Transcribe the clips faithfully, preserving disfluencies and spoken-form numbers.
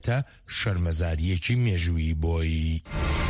تا شەرمەزاریەکی مێژووی بۆی.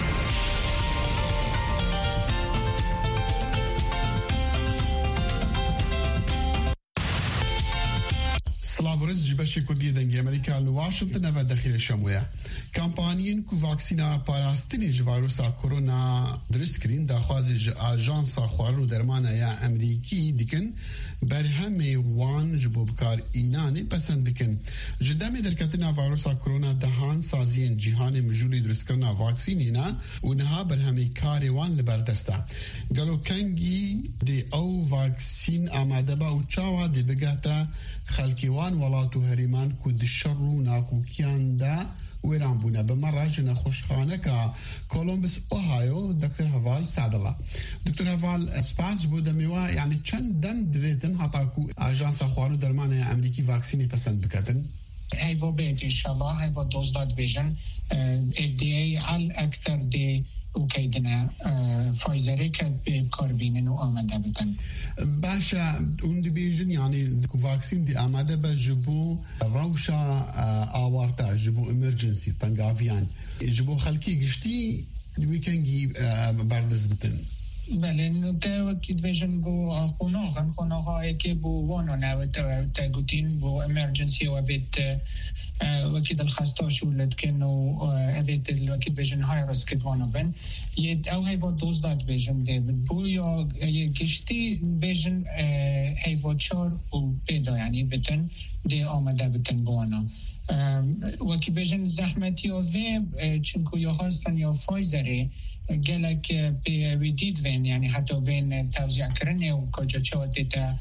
سلاورز جبشی کردی دنگی امریکا لواشنطن و داخل شمویه کمپانیین کو واکسینا پاراستنی جواروسا کرونا درست کرین داخواز ج آژانسا خوارو درمانه یا امریکی دیکن برهمی وان جبو بکار اینانی پسند بکن جدامی درکتنا واروسا کرونا دهان سازین جهان مجوری درست کرنا واکسینینا و نها برهمی کاری وان لبردستا گلو کنگی دی او واکسین آماده با و چاوا دی بگهتا خلکیوان ولاتو هریمان کو دشرو ناکوکیان دا ویران بونه به مراجع خوشخانه که کولومبس اوهایو دکتر هوال سعدالله دکتر هوال سپاس بوده میوه یعنی چند دم دویتن حتی کو آژانس خوارو درمان امریکی واکسینی پسند بکتن ایوه بید انشالله ایوه دوزداد بیجن اف دی ای عل اکتر دی اوکی دنه فایزره که به کار بینن و آمده بتن باشه اون دی بیجن یعنی واکسین دی آمده به جبو روشا آوارتا جبو امرجنسی تنگاویان جبو خلکی گشتی ویکنگی بردز بتن بله نکته وکید بیشن بو خوناغن خوناغایی که بو وانو نوید تاگوتین بو امرجنسی و وید وکید الخستا شولد کن و وید وکید بیشن های رس کدوانو بن ید او هیوا دوزداد بیشن دیوید بو یا گشتی بیشن هیوا چار و پیدا یعنی بتن دی آمده بتن بوانا وکی بیشن زحمتی و وی چونکو یا هستن یا فایزره گلک به ویدید وین یعنی حتی بین توزیع کرنه و کجا چه دیتا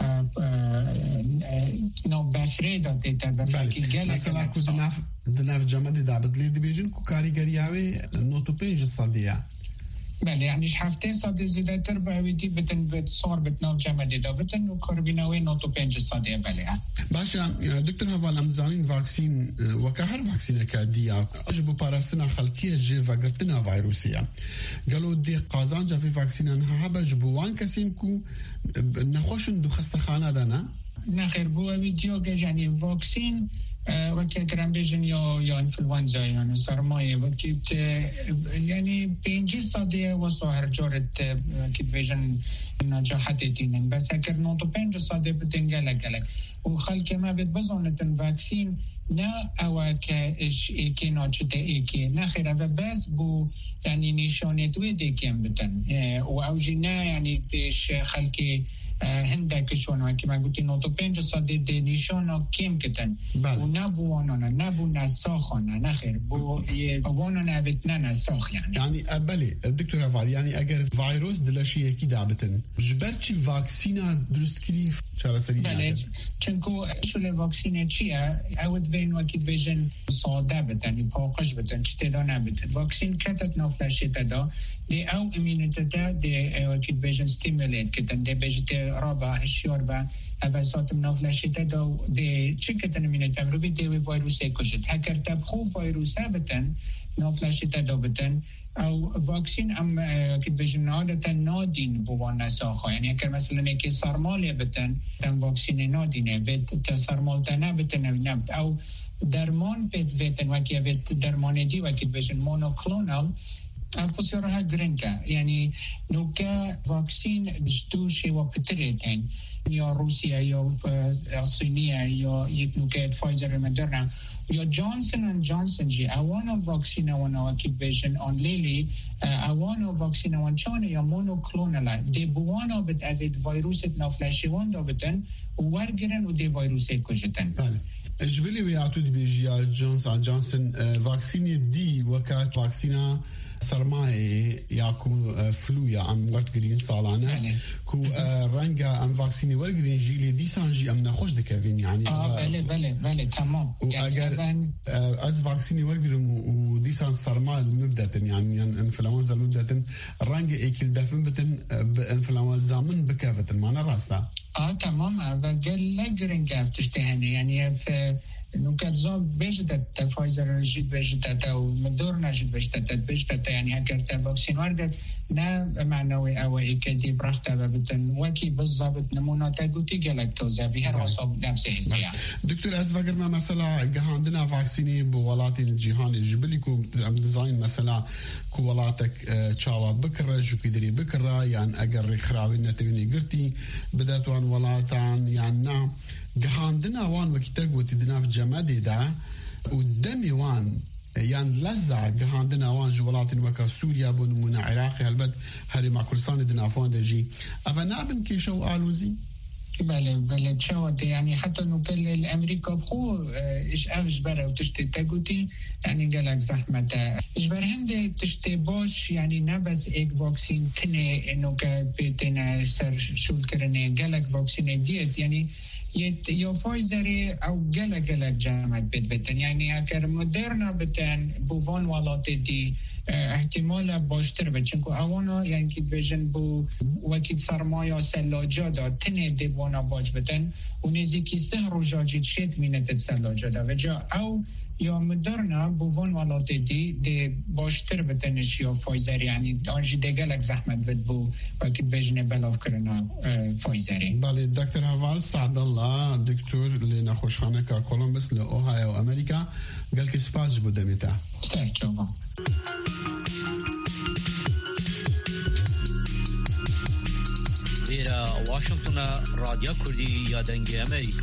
نو بفری دا دیتا بفرکی گلک مثلا که دناف دناف جمعه دابد لید بیجن که کاریگری هاوی نوتو پینج سادیه بله یعنیش هفته ساده زیده تر به ویدید بتن بت سار بتناو جمعه دا بتن و کاربیناوی نوتو پینج سادیه بله باشه دکتر هوال امزانین واکسین وکه هر واکسینه که دیا جبو پارستنا خلقیه جه وگرتنا ویروسیه گلو دی قازان جا فی واکسینان ها جبو وان کسیم کو نخوشن دو خستخانه دانا نخیر بو ویدیو که یعنی واکسین وقتی کرم بیشن یا یا انفلوانزا یا سرمایه وقتی یعنی پنجی ساده و سوهر جورت وقتی بیشن نجاحت دینن بس اگر نو تو پنج ساده بدن گله گله و خلک ما بید بزانتن واکسین نه او که اش ایکی ناچته ایکی نه خیره و بس بو یعنی نشانه دوی دیگیم بدن و اوجی نه یعنی بیش خلکی هندک شون که من گفتم نوتو پنج ساده دی نشانه کم کردن و نبو آنها نبو نساخانه نخیر بو یه وانو نوید نه نساخ یعنی یعنی بله دکتر هوال یعنی اگر ویروس دلشی یکی دابتن جبر چی واکسینا درست کلی چرا سری بله چونکو شل واکسینه چیه اود وین وکید بیشن ساده بتن پاکش بتن چی تدا نبتن واکسین کتت نافلشی تدا دی او امینیته دا دی وکید بیشن ستیمولیت کتن دی بیشن رابع هشیار با اواسط منافلشی تدا دی چی کتن امینیته رو بی دی ویروسه کشد هکر تب خوب ویروسه بتن نافلشی تدا بتن او واکسین ام که بیشن عادتا نادین بوان نساخه یعنی اگر مثلا یکی سرماله بتن تن واکسین نادینه وید تا سرمال تا نبتن نبت او درمان بید ویتن وکی وید درمان دی وکی بیشن مونوکلونال افسیار ها گرنگه یعنی نوکه واکسین جدوشی و پتریتن یا روسیه یا صینیه یا یک نوکه فایزر مدرن یا جانسون اند جانسون جی اوان واکسین اوان وکی بیشن آن لیلی اوان واکسین اوان چانه یا مونوکلونال دی بوانا بد اوید ویروست نافلشیوان دا بتن ورگرن و دی ویروست کشتن بله اجبلی ویاتو دی بیجی یا جانسون جانسون واکسین دی وکات واکسینا سرمایه یا کو فلویا ام ورد گرین سالانه کو رنگا ام واکسینی ور گرین جیلی دیسان جی ام نخوش دکوین یعنی آه بله بله بله تمام و اگر از واکسینی ور گریم و دیسان سرمایه مبدتن يعني انفلونزا مبدتن رنگ ایکل دفن بتن انفلونزا من بكافتن معنا راستا اه تمام و گل گرین گفتش دهنه یعنی نوكات زوب بيجتا فايزر جيت بيجتا ومدورنا جيت بيجتا بيجتا يعني هكرتا فاكسين واردت نا معنوي أو إكادي برحتها بتن وكي بالضبط نمونا تاقوتي جلاكتوزا بهر وصاب نفسه إزياء دكتور أزفاقر ما مثلا عندنا فاكسيني بولات الجيهان الجبليكو عم ديزاين مثلا كولاتك تشاوا بكرة جو كدري بكرة يعني أجر خراوي نتويني قرتي بدأت وان ولاتان يعني نعم عندنا وان وكتاق وتدنا في جمادي دا ودمي وان يعني لزع عندنا وان جولات وكا سوريا بون عراقي هلبت هري مع كردستان دنا فوان دجي أفنابن كيشو آلوزي بله بله تشاوت يعني حتى نقول الأمريكا بخو إيش أفش برا وتشتي تاقوتي يعني قالك زحمة إيش برهند تشتي باش يعني نبس إيك فاكسين تني إنه كبيتنا سر شو كرني قالك فاكسين ديت يعني يت يو فايزر أو قالك قالك جامعة بيت يعني أكر مودرنا بتن بوفون والات دي احتمال باشتر به چونکه اوانا یعنی که بجن بو وکیل سرمایه سلاجا دا تنه دیوانا باج بدن و نزیکی سه رو جاجید شد مینت سلاجا دا و جا او یا مدرنا بوون ولات دی دی باشتر بتنش یا فایزر یعنی آنجی دگلک زحمت بد بو وکیل بجن بلاف کرنا فایزری. بله دکتر حوال سعد الله دکتر لنا خوشخانه که کولومبس لأوهایو امریکا قال که سپاس بوده میتا. سر چوبا. إلى واشنطن راديو كردي يا دنجي أمريكا.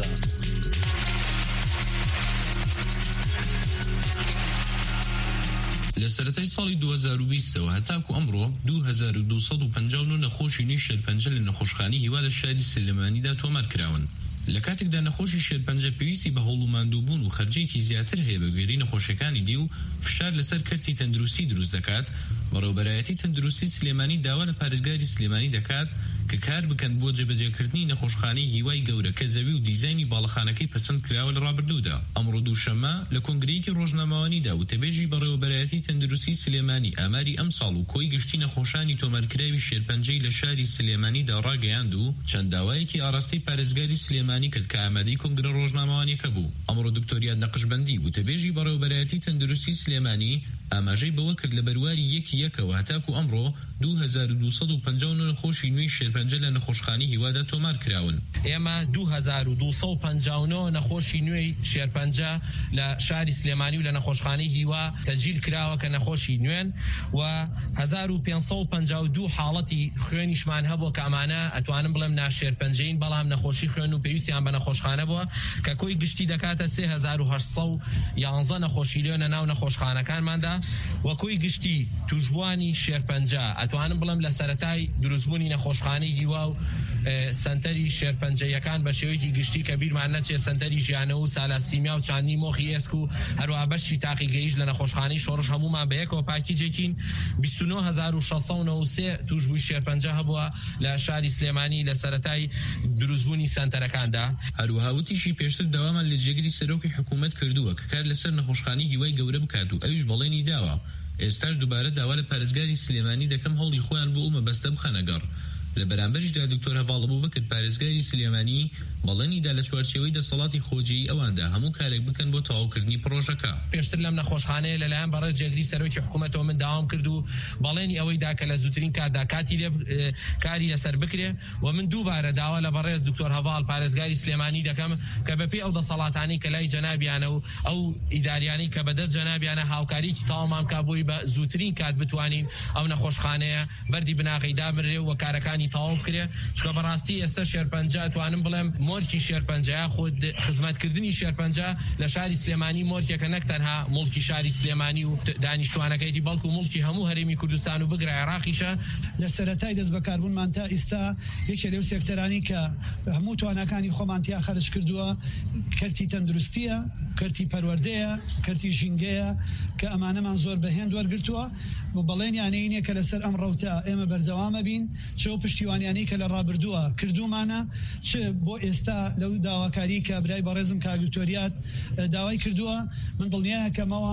لسرتای سالی دو هزار و بیست و هتاکو امرو دو هزار و دویست و پنجاه و نه نخوشی نیشت پنجه لنخوشخانی هیوال شهری سلیمانی دا تومر کراون. لکاتک دا نخوشی شهر پنجه پیویسی به هولو مندوبون و خرجی که زیادتر هی بگیری نخوشکانی دیو فشار لسر کرتی تندروسی دروز دکات برای برایتی تندروسی سلیمانی داوال پارزگاری سلیمانی دکات که کار بکن بو جبجه‌کردنی نخوشخانی هیوای گەورە کە زەوی و دیزاینی باڵەخانەکەی پەسەند کراوە لە ڕابردوودا. ئەمڕۆ دووشەممە لە کۆنگرەیەکی ڕۆژنامەوانیدا وتەبێژی بەڕێوەبەرایەتی تەندروستی سلێمانی ئاماری ئەم ساڵ و کۆی گشتی نەخۆشانی تۆمارکراوی شێرپەنجەی لە شاری سلێمانیدا ڕاگەیاند و چەند داوایەکی ئاڕاستەی پارێزگاری سلێمانی کرد کە ئامادەی کۆنگرە ڕۆژنامەوانیەکە بوو. ئەمڕۆ دکتۆریاد نەقشبەندی وتەبێژی بەڕێوەبەرایەتی تەندروستی سلێمانی ئاماژەی بەوە کرد لە بەرواری یەکی یەکەوە هەتاکو ئەمڕۆ دو هزار و دویست و پنجاه و نه نەخۆشی نوێی شێرپەنجە لە نەخۆشخانەی هیوادا تۆمار کراون. ئێمە دو هزار و دویست و پنجاه و نه نەخۆشی نوێی شێرپەنجە لە شاری سلێمانی و لە نەخۆشخانەی هیوا تەجیل کراوە کە نەخۆشی نوێن و هزار و پێنجسەد و پەنجاه و دوو حاڵەتی خوێنیشمان هەبووە کە ئەمانە ئەتوانم بڵێم ناشێرپەنجەین بەڵام نەخۆشی خوێن و پێویستیان بە نەخۆشخانە بووە کە کۆی گشتی دەکاتە سێ هزار و هەشت سەد و یانزە نەخۆشی لێنە ناو نەخۆشخانەکانماندا و کۆی گشتی توشبوانی شێرپەنجە ئەتوانم بڵێم لە سەرەتای دروستبوونی نەخۆشخانەی هیوا و سنتەری شێرپەنجەیەکان بە شێوەیەکی گشتی کە بیرمان نەچێت سنتەری ژیانە و سالاسیمیا و چاندنی مۆخی ئێسک و هەروەها بەشی تاقی گەیشت لە نەخۆشخانەی شۆڕش هەمومان بەیەکەوە پاکیجێکین بیست و نه هزار و شەشسەد و نۆ و سێ توشبووی شێرپەنجە هەبووە لە شاری سلێمانی لە سەرەتای دروستبوونی سنتەرەکاندا. هەروەها وتیشی پێشتر داوامان لە جێگری سەرۆکی حکوومەت کردووە کە کار لەسەر نەخۆشخانەی هیوای گەورە بکات و ئەویش بەڵێنی داوە. ئێستاش دووبارە داوا لە پارێزگاری سلێمانی دەکەم هەوڵی خۆیان بۆ ئەو مەبەستە بخەنەگەڕ. لە بەرامبەرشدا دکتۆر هەڤاڵ بوو بکرد پارێزگاری سلێمانی بەڵێنیدا لە چوارچێوەی دەسەڵاتی خۆجیی ئەواندا هەموو کارێک بکەن بۆ تەواوکردنی پرۆژەکە. پێشتر لەم نەخۆشخانەیە لەلایەن بەڕێز جێگری سەرۆکی حکوومەتەوە من داوام کرد و بەڵێنی ئەوەی دا کە لە زووترین کاتدا کاتی لێ کاری لەسەر بکرێ و من دووبارە داوا لە بەڕێز دکتۆر هەڤاڵ پارێزگاری سلێمانی دەکەم کە بەپێی ئەو دەسەڵاتانەی کە لای جەنابیانە و ئەو ئیداریانەی کە بەدەست جەنابیانە هاوکاریکی تەواومان کا بۆی بە زووترین کات بتوانین ئەو نەخۆشخانەیە بەردی بناغی دابرێ و کارەکانی تەواو بکرێ چکە بەڕاستی ئێستا شێرپەنجە توانم بڵێم مۆرکی شێرپەنجەیە خۆت خزمەتکردنی شێرپەنجە لە شاری سلێمانی مۆرکێکە نەک تەنها مڵکی شاری سلێمانی و دانیشتوانەکەیەتی بەڵکو مڵکی هەموو هەرێمی کوردستان و بگرە عێراقیشە. لە سەرەتای دەست بەکاربوونمان تا ئێستا یەکێ لەو سێکتەرانی کە هەموو توانەکانی خۆمان تیا خەرج کردووە کەرتی تەندروستیە، کەرتی پەروەردەیە، کەرتی ژینگەیە کە ئەمانەمان زۆر بەهێن وەرگرتووە بۆ بەڵێنیانەیە کە لەسەر ئەم ڕەوتە ئێمە بەردەوامە بین چ پشتیوانیانەی کە لە ڕابردووە کردومانە چ بۆ ئێستا لەو داواکاری کە برای بەڕێزم کاگوتۆریات داوای کردووە من دڵنیایە کەمەوە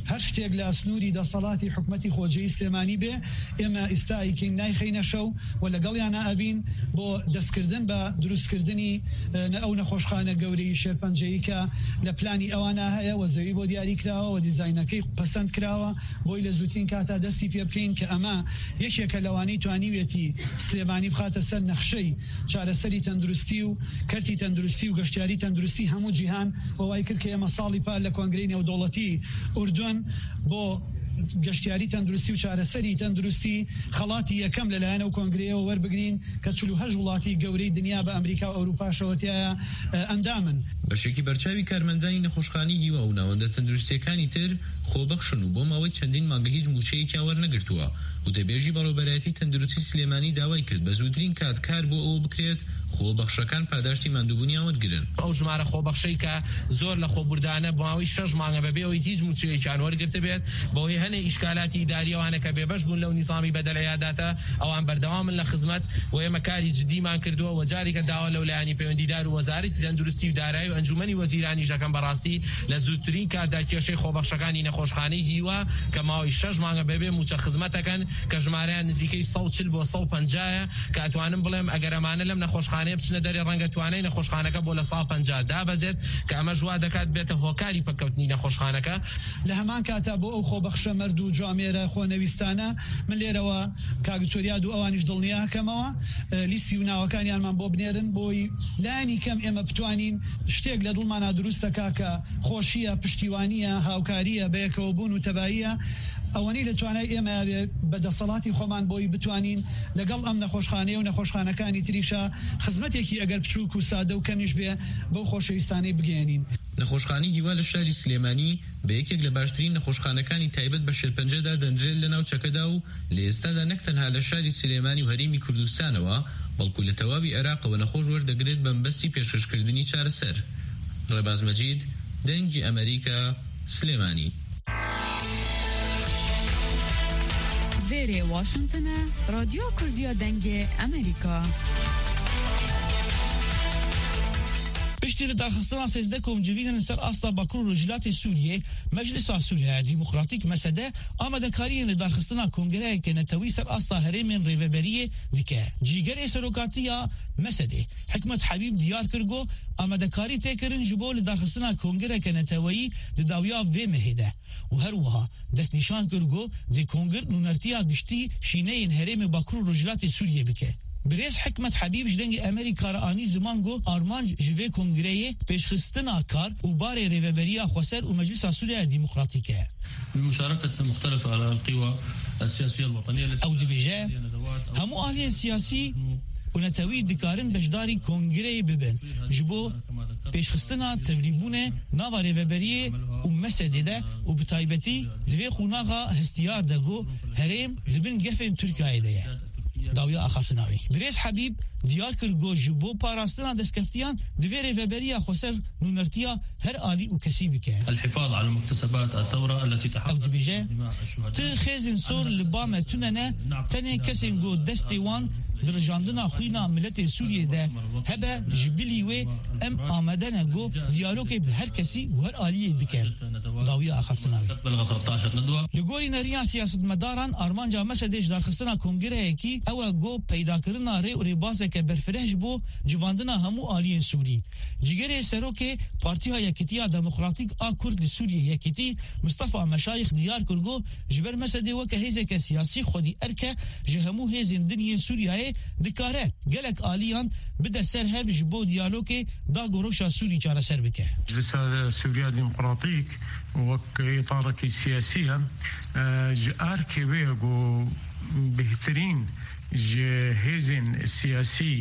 هەر شتێک لە سنووری دەسەڵاتی حکومەتی خۆجەی سلێمانی بێ ئێمە ئێستایکین نایخینە شەو و لەگەڵیانە ئەبین بۆ دەستکردن بە دروستکردنی ئەو نەخۆشخانە گەورەی شێرپەنجەیی کە لە پلانی ئەوانە هەیە و زەوی بۆ دیاری کراوە و دیزاینەکەی پەسەند کراوە بۆی لە زووترین کاتا دەستی پێ بکەین کە ئەمە یەکێکە لەوانەی توانیوێتی سلێمانی بخاتە سەر نەخشەی چارەسەری تەندروستی و کەرتی تەندروستی و گەشتیاری تەندروستی هەموو جیهان بۆ وای کرد کە ئێمە ساڵی پار لە کۆنگرەی نێودەوڵەتی ئوردون بۆ گەشتیاری تەندروستی و چارەسەری تەندروستی خەڵاتی یەکەم لەلایەن ئەو کۆنگرەیەوە وەربگرین کە چل و هەشت وڵاتی گەورەی دنیا بە ئەمریکا و ئەوروپاشەوەتیایە ئەندامن. بەشێکی بەرچاوی کارمەندانی نەخۆشخانەی هیوا و ناوەندە تەندروستیەکانی تر خۆبەخشن و بۆ ماوەی چەندین مانگە هیچ موچەیەکی وەرنەگرتووە و دەبێژی بەڕێوەبەرایەتی تەندروستی سلێمانی داوای کرد بە زووترین کات کار بۆ ئەوە بکرێت خۆبەخشەکان پاداشتی ماندووبوونیان وەرگرن. ئەو ژمارە خۆبەخشەی کە زۆر لە خۆبوردانە بۆماوەی شەش مانگە بەبێەوەی هیچ موچەیەکیان وەرگرتە بێت بۆی هەنێ ئیشکالاتی ئیداریەوانە کە بێبەش بوون لەو نیزامی بەدەلەیاداتە ئەوان بەردەوامن لە خزمەت و ئێمە کاری جدیمان کردووە و جارێکە داوا لەو لایەنی پەیوەندیدار و وەزارەتی تەندروستی و دارایی و ئەنجومەنی وەزیرانیش دەکەن بەڕاستی لە زووترین کاتدا کێشەی خۆبەخشەکانی نەخۆشخانەی هیوا کە ماوەی شەش مانگە بەبێ موچە خزمەتەکەن کە ژمارەیان نزیکەی سەد و چل بۆ سەد و پەنجا کە ئەتوانم بڵێم ئەگەر ئەمانە لەم نەخۆشخانەیە بچنە دەرێ ڕەنگە توانای نەخۆشخانەکە بۆ لە سەد و پەنجا دابەزێت کە ئەمە ژوا دەکات بێتە هۆکاری پەکەوتنی نەخۆشخانەکە. لە هەمان کاتا بۆ ئەو خۆبەخشە مەرد و جوامێرە خۆنەویستانە من لێرەوە کاگتۆریاد و ئەوانیش دڵنیا هەکەمەوە لیستی و ناوەکانیانمان بۆ بنێرن بۆی لایەنی کەم ئێمە بتوانین شتێک لە دڵمانە دروستەکە کە خۆشیە پشتیوانیە هاوکاریە بەیەکەوە بوون و تەباییە ئەوەنی لە توانای ئێمە بەدەسەڵاتی خۆمان بۆی بتوانین لەگەڵ ئەم نەخۆشخانەیە و نەخۆشخانەکانی تریشە خزمەتێکی ئەگەر بچووک و سادە و کەمیش بێ بەو خۆشەویستانەی بگەێنین. نەخۆشخانەی هیوا لە شاری سلێمانی بە یەکێک لە باشترین نەخۆشخانەکانی تایبەت بە شێرپەنجەدا دەنرێت لە ناوچەکەدا و لە ئێستادا نەک تەنها لە شاری سلێمانی و هەرێمی کوردستانەوە بەڵکو لە تەواوی عێراقەوە نەخۆش وەردەگرێت بەمبەستی پێشکەشکردنی چارەسەر. ڕێباز مەجید، دەنگی ئەمریکا، سلێمانی. وێرێ واشنگتنە رادیۆ کوردیا دەنگێ ئەمریکا. پشتی لدرخستنا سیزده کۆمجوینن سەر ئاستا باکوور و ڕۆژهەڵاتی سووریێ مەجلیسا سووریا دیموکراتیک مەسەدە ئامادەکاریە لەدارخستنا کۆنگرەیەکە نەتەوەی سەر ئاستا هەرێمێن ڕێڤەبەریە دیکە. جیگەرێ سەرۆکاتیە مەسەدێ حکمت حەبیب دیار کردگۆ ئامادەکاری تێکردن ji بۆ لەدارخستنا کۆنگرەکە نەتەوەیی لەداویا vê mehêde û herwiha destnîşan kirgo dê kongir nûnertiya giştî şîneyên herêmê bakur û rojhilatê Sûriyê bike. Birêz Hikmet Habib ji dengê Amerîka re anî ziman got armanc ji vê kongreyê pêşxistina kar û barê rêveberiya Xweser û Meclisa Sûriya Demokratîk e. بمشاركة مختلف على القوى السياسية الوطنية أو dibêje hemû aliyên siyasî û netewî dikarin beşdarî kongreyê bibin ji bo pêşxistina tevlîbûnê nava rêveberiyê û mesedê de û bi taybetî di vê xûnaxa hestiyar de got herêm dibin gefên Tirkiyeyê de ye. داویا ئاخافتناوی برێز حەبیب دیار کرد گۆ ji بۆ parastina destskeftiyan divê rêveberiya Xweser nûnertiya her alî û kesî bike. الحفاظ على مكتسبات الثورة التي تحققت dibêje tu xêzên sor li ba me tunene tenê kesên got destê wan dirjandina xwîna milletê Sûriyê de hebe ji bilî wê em amade ne got diyalogê bi her kesî û her aliyê dikin. Dawiya axaftinavî li gorî neriya siyasetmedaran armanca mesedê ji darxistina kongreyekî ew e got peydakirina rê û rêbazeke berfireh ji bo civandina hemû aliyên Sûrî. Cîgerê serokê Partiya Yekîtiya Demokratîk a Kurd li Sûriyê Yekîtî Mustafa Meşayix diyar kir got ji ber mesedê weke hêzeke siyasî xwedî erke ji hemû hêzên diniyên Sûriyayê dikare gelek aliyan bide ser hev ji bo diyalogê da goroşa Sûrî çareser bike. Meclisa Sûriya Demokratîk wek îtarekî siyasî ji erkê wê got bêhtirîn ji hêzên siyasî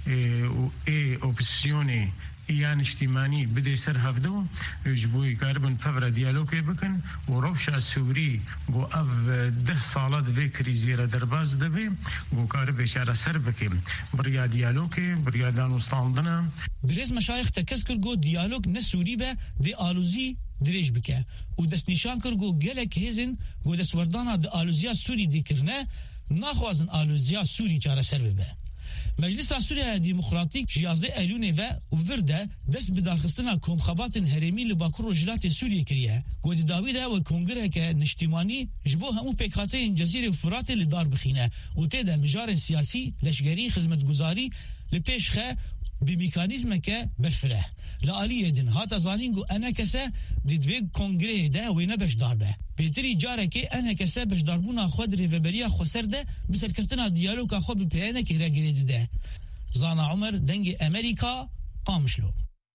û ê opozîsyonê yan îştîmanî bidê ser hevdo ji bo karibin pevra diyalogê bikin û rewşa Sûrî got ev deh sala divê krîzê re derbas dibe got karibê çareser bike biriya diyalogê biriya danûstandina. Birêz Meşayix te kes kir got diyalog ne Sûrî be dê alûzî dirêj bike û destnîşan kir got gelek hêzin got destwerdana di alûziya Sûrî dîkirine naxwazin alûziya Sûrî çareser bibe. مجلس سوریا ديمقراطيك جيازده ايلون و ورده دست بدارخستنا كومخابات هرمي لباكور رجلات سوريا كريه قد داويدا و كونغره كنشتيماني جبو همو بيكاتين جزيره فرات لدار بخينه وتدا مجار سياسي لشجري خدمت گزاري لپیشخه بميكانيزم که بفره لآلية دن هاتا زانينگو انا كسا بدوی کنگره ده وينه بشدار به بيتري جاره که انا كسا بشداربونا خود ريفبريا خسر ده بسر كفتنا ديالوگا خود بپیانه که را گرید ده زانا عمر دنگ امريكا قامشلو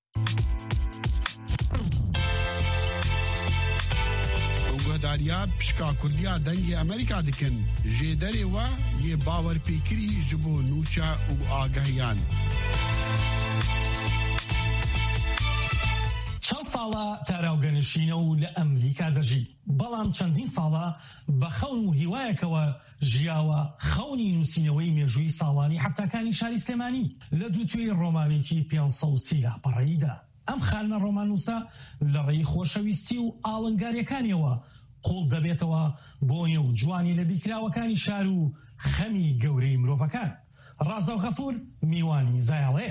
گهداریا پشکا کردیا دنگ امریکا دکن جیدری و یه باور پیکری جبو نوچا و آگاهیان چند ساڵە تاراوگەنشینە و لە ئەمریکا دەژی بەڵام چەندین ساڵە بە خەون و هیوایەکەوە ژیاوە خەونی نووسینەوەی مێژووی ساڵانی هەفتەکانی شاری سلێمانی لە دووتوێی ڕۆمانێکی پێنج سەد و سی لاپەڕەییدا ئەم خانمە ڕۆمانوسە لە ڕێی خۆشەویستی و ئاڵنگاریەکانیەوە قوڵ دەبێتەوە بۆ نێو جوانی لە بیکراوەکانی شار و خەمی گەورەی مرۆڤەکان ڕازاو غەفور میوانی زایاڵەیە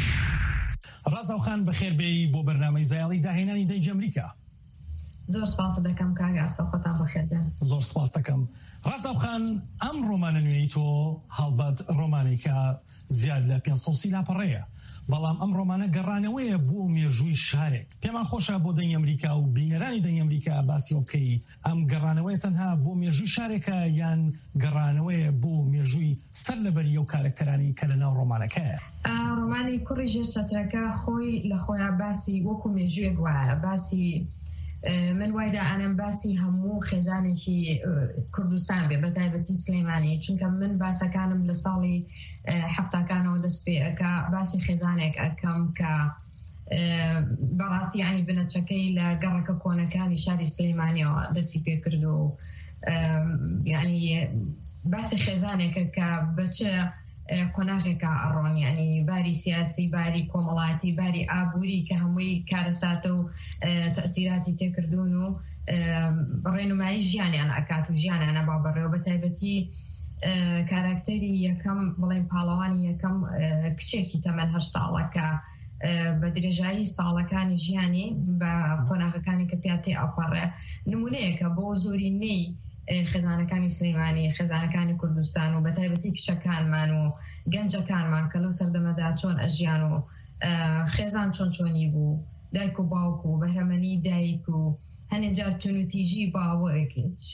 ڕازاو خان بەخێربێی بۆ بەرنامەی زایاڵی داهێنانی دەنگی ئەمریکا زۆر سپاس دەکەم کاگە ئاسۆخۆتان بەخێردێن زۆر سپاس دەکەم ڕازاو خان ئەم ڕۆمانە نوێی تۆ هەڵبەت ڕۆمانێکە زیاد لە پێنج سەد و سی لاپەڕەیە بەڵام ئەم ڕۆمانە گەڕانەوەیە بۆ مێژووی شارێک پێمان خۆشە بۆ دەنگی ئەمریکا و بینەرانی دەنگی ئەمریکا باسی ئەو بکەی ئەم گەڕانەوەیە تەنها بۆ مێژووی شارێکە یان گەڕانەوەیە بۆ مێژووی سەر لەبەری ئەو کارکتەرانی کە لەناو ڕۆمانەکەیە ڕۆمانی کوڕی ژێر چەترەکە خۆی لە خۆیان باسی وەکو مێژوویەک وایە باسی من وایدا ئەنم باسی هەموو خێزانێکی کوردستان بێ بەتایبەتی سلێمانی چونکە من باسەکانم لە ساڵی هەفتاکانەوە دەست پێ ئەکا باسی خێزانێک ئەکەم کە بەڕاستی ینی بنەچەکەی لە گەڕەکە کۆنەکانی شاری سلێمانیەوە دەستی پێ کرد و ینی باسی خێزانێکە کە بەچە قۆناغێکە ئەڕۆن ینی باری سیاسی باری کۆمەڵاتی باری ئابووری کە هەمووی کارەساتە و تەسیراتی تێکردوون و ڕێنمایی ژیانیان ئەکات و ژیانیانە با بەڕێوە بەتایبەتی کاراکتەری یەکەم بڵێن پاڵەوانی یەکەم کچێکی تەمەن هەشت ساڵە کە بە درێژایی ساڵەکانی ژیانی بە قۆناغەکانی کە پیاتی ئەپەڕێ نمونەیەکە بۆ زۆرینەی خێزانەکانی سلێمانی خێزانەکانی کوردستان و بەتایبەتی کچەکانمان و گەنجەکانمان کە لەو سەردەمەدا چۆن ئەژیان و خێزان چۆن چۆنی بوو دایک و باوک و بەهرەمەنی دایک و هەنێ جار تونوتیژی باوەک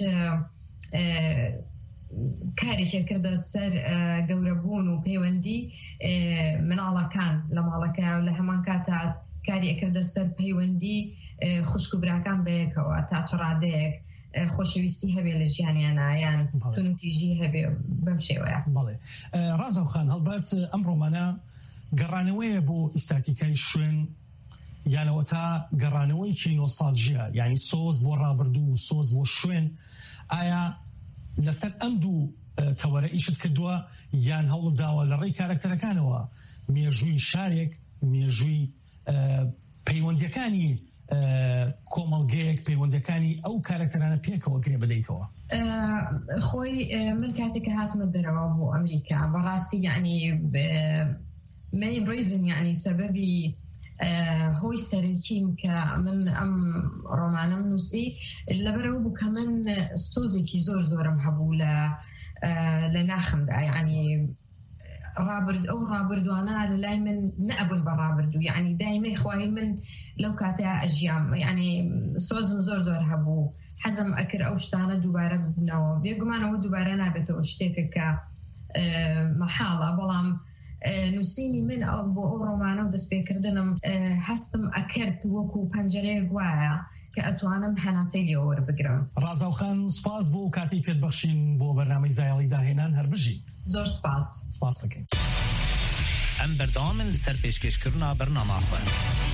کارێکە کردە سەر گەورەبوون و پەیوەندی مناڵەکان لە ماڵەکە و لە هەمان کاتا کاری کردە سەر پەیوەندی خوشک و براکان بەیەکەوە تا چڕادەیەک خۆشەویستی هەبێ لە ژیانیانە یان تونوتیژی هەبێ بەم شێوەیە بەڵێ ڕازاو خان هەڵبەت ئەم ڕۆمانە گەڕانەوەیە بۆ ئیستاتیکای شوێن یانەوە تا گەڕانەوەیکی نۆستالژیە یعنی سۆز بۆ ڕابردوو و سۆز بۆ شوێن ئایا لەسەر ئەم دوو تەوەرە ئیشت کردووە یان هەوڵ داوە لە ڕێی کارکتەرەکانەوە مێژووی شارێک مێژووی پەیوەندیەکانی کۆمەڵگەیەک پەیوەندەکانی ئەو کارکتەرانە پێکەوە گرێ بدەیتەوە خۆی من کاتێککە هاتمە دەرەوە بۆ ئەمریکا بەڕاستی یعنی مەی ڕیزن یعنی سەبەبی هۆی سەرەکیم کە من ئەم ڕۆمانەم نووسی لەبەرەوە بوو کە من سۆزێکی زۆر زۆرم هەبوو لە لە ناخمدا یعنی رابرد ئەو ڕابردوانە لە لای من نەبوون بە ڕابردوو یعنی دایمەی خواهی من لەو کاتەیە ئەژیام یعنی سۆزم زۆر زۆر هەبوو حەزم ئەکرد ئەو شتانە دووبارە ببنەوە بێگومانەوە دووبارە نابێتەوە شتێکە کە مەحاڵە بەڵام نووسینی من بۆ ئەو ڕۆمانە و دەستپێکردنم هەستم ئەکرد وەکو پەنجەرەیەک وایە کە ئەتوانم هەناسەی لێوە وەربگرم ڕازاو خان سپاس بۆ کاتی پێت بەخشین بۆ بەرنامەی زایاڵی داهێنان هەر بژی زۆر سپاس سپاس دەکەین ئەم بەردەوامن لەسەر پێشکەشکردنا بەرنامە خوێن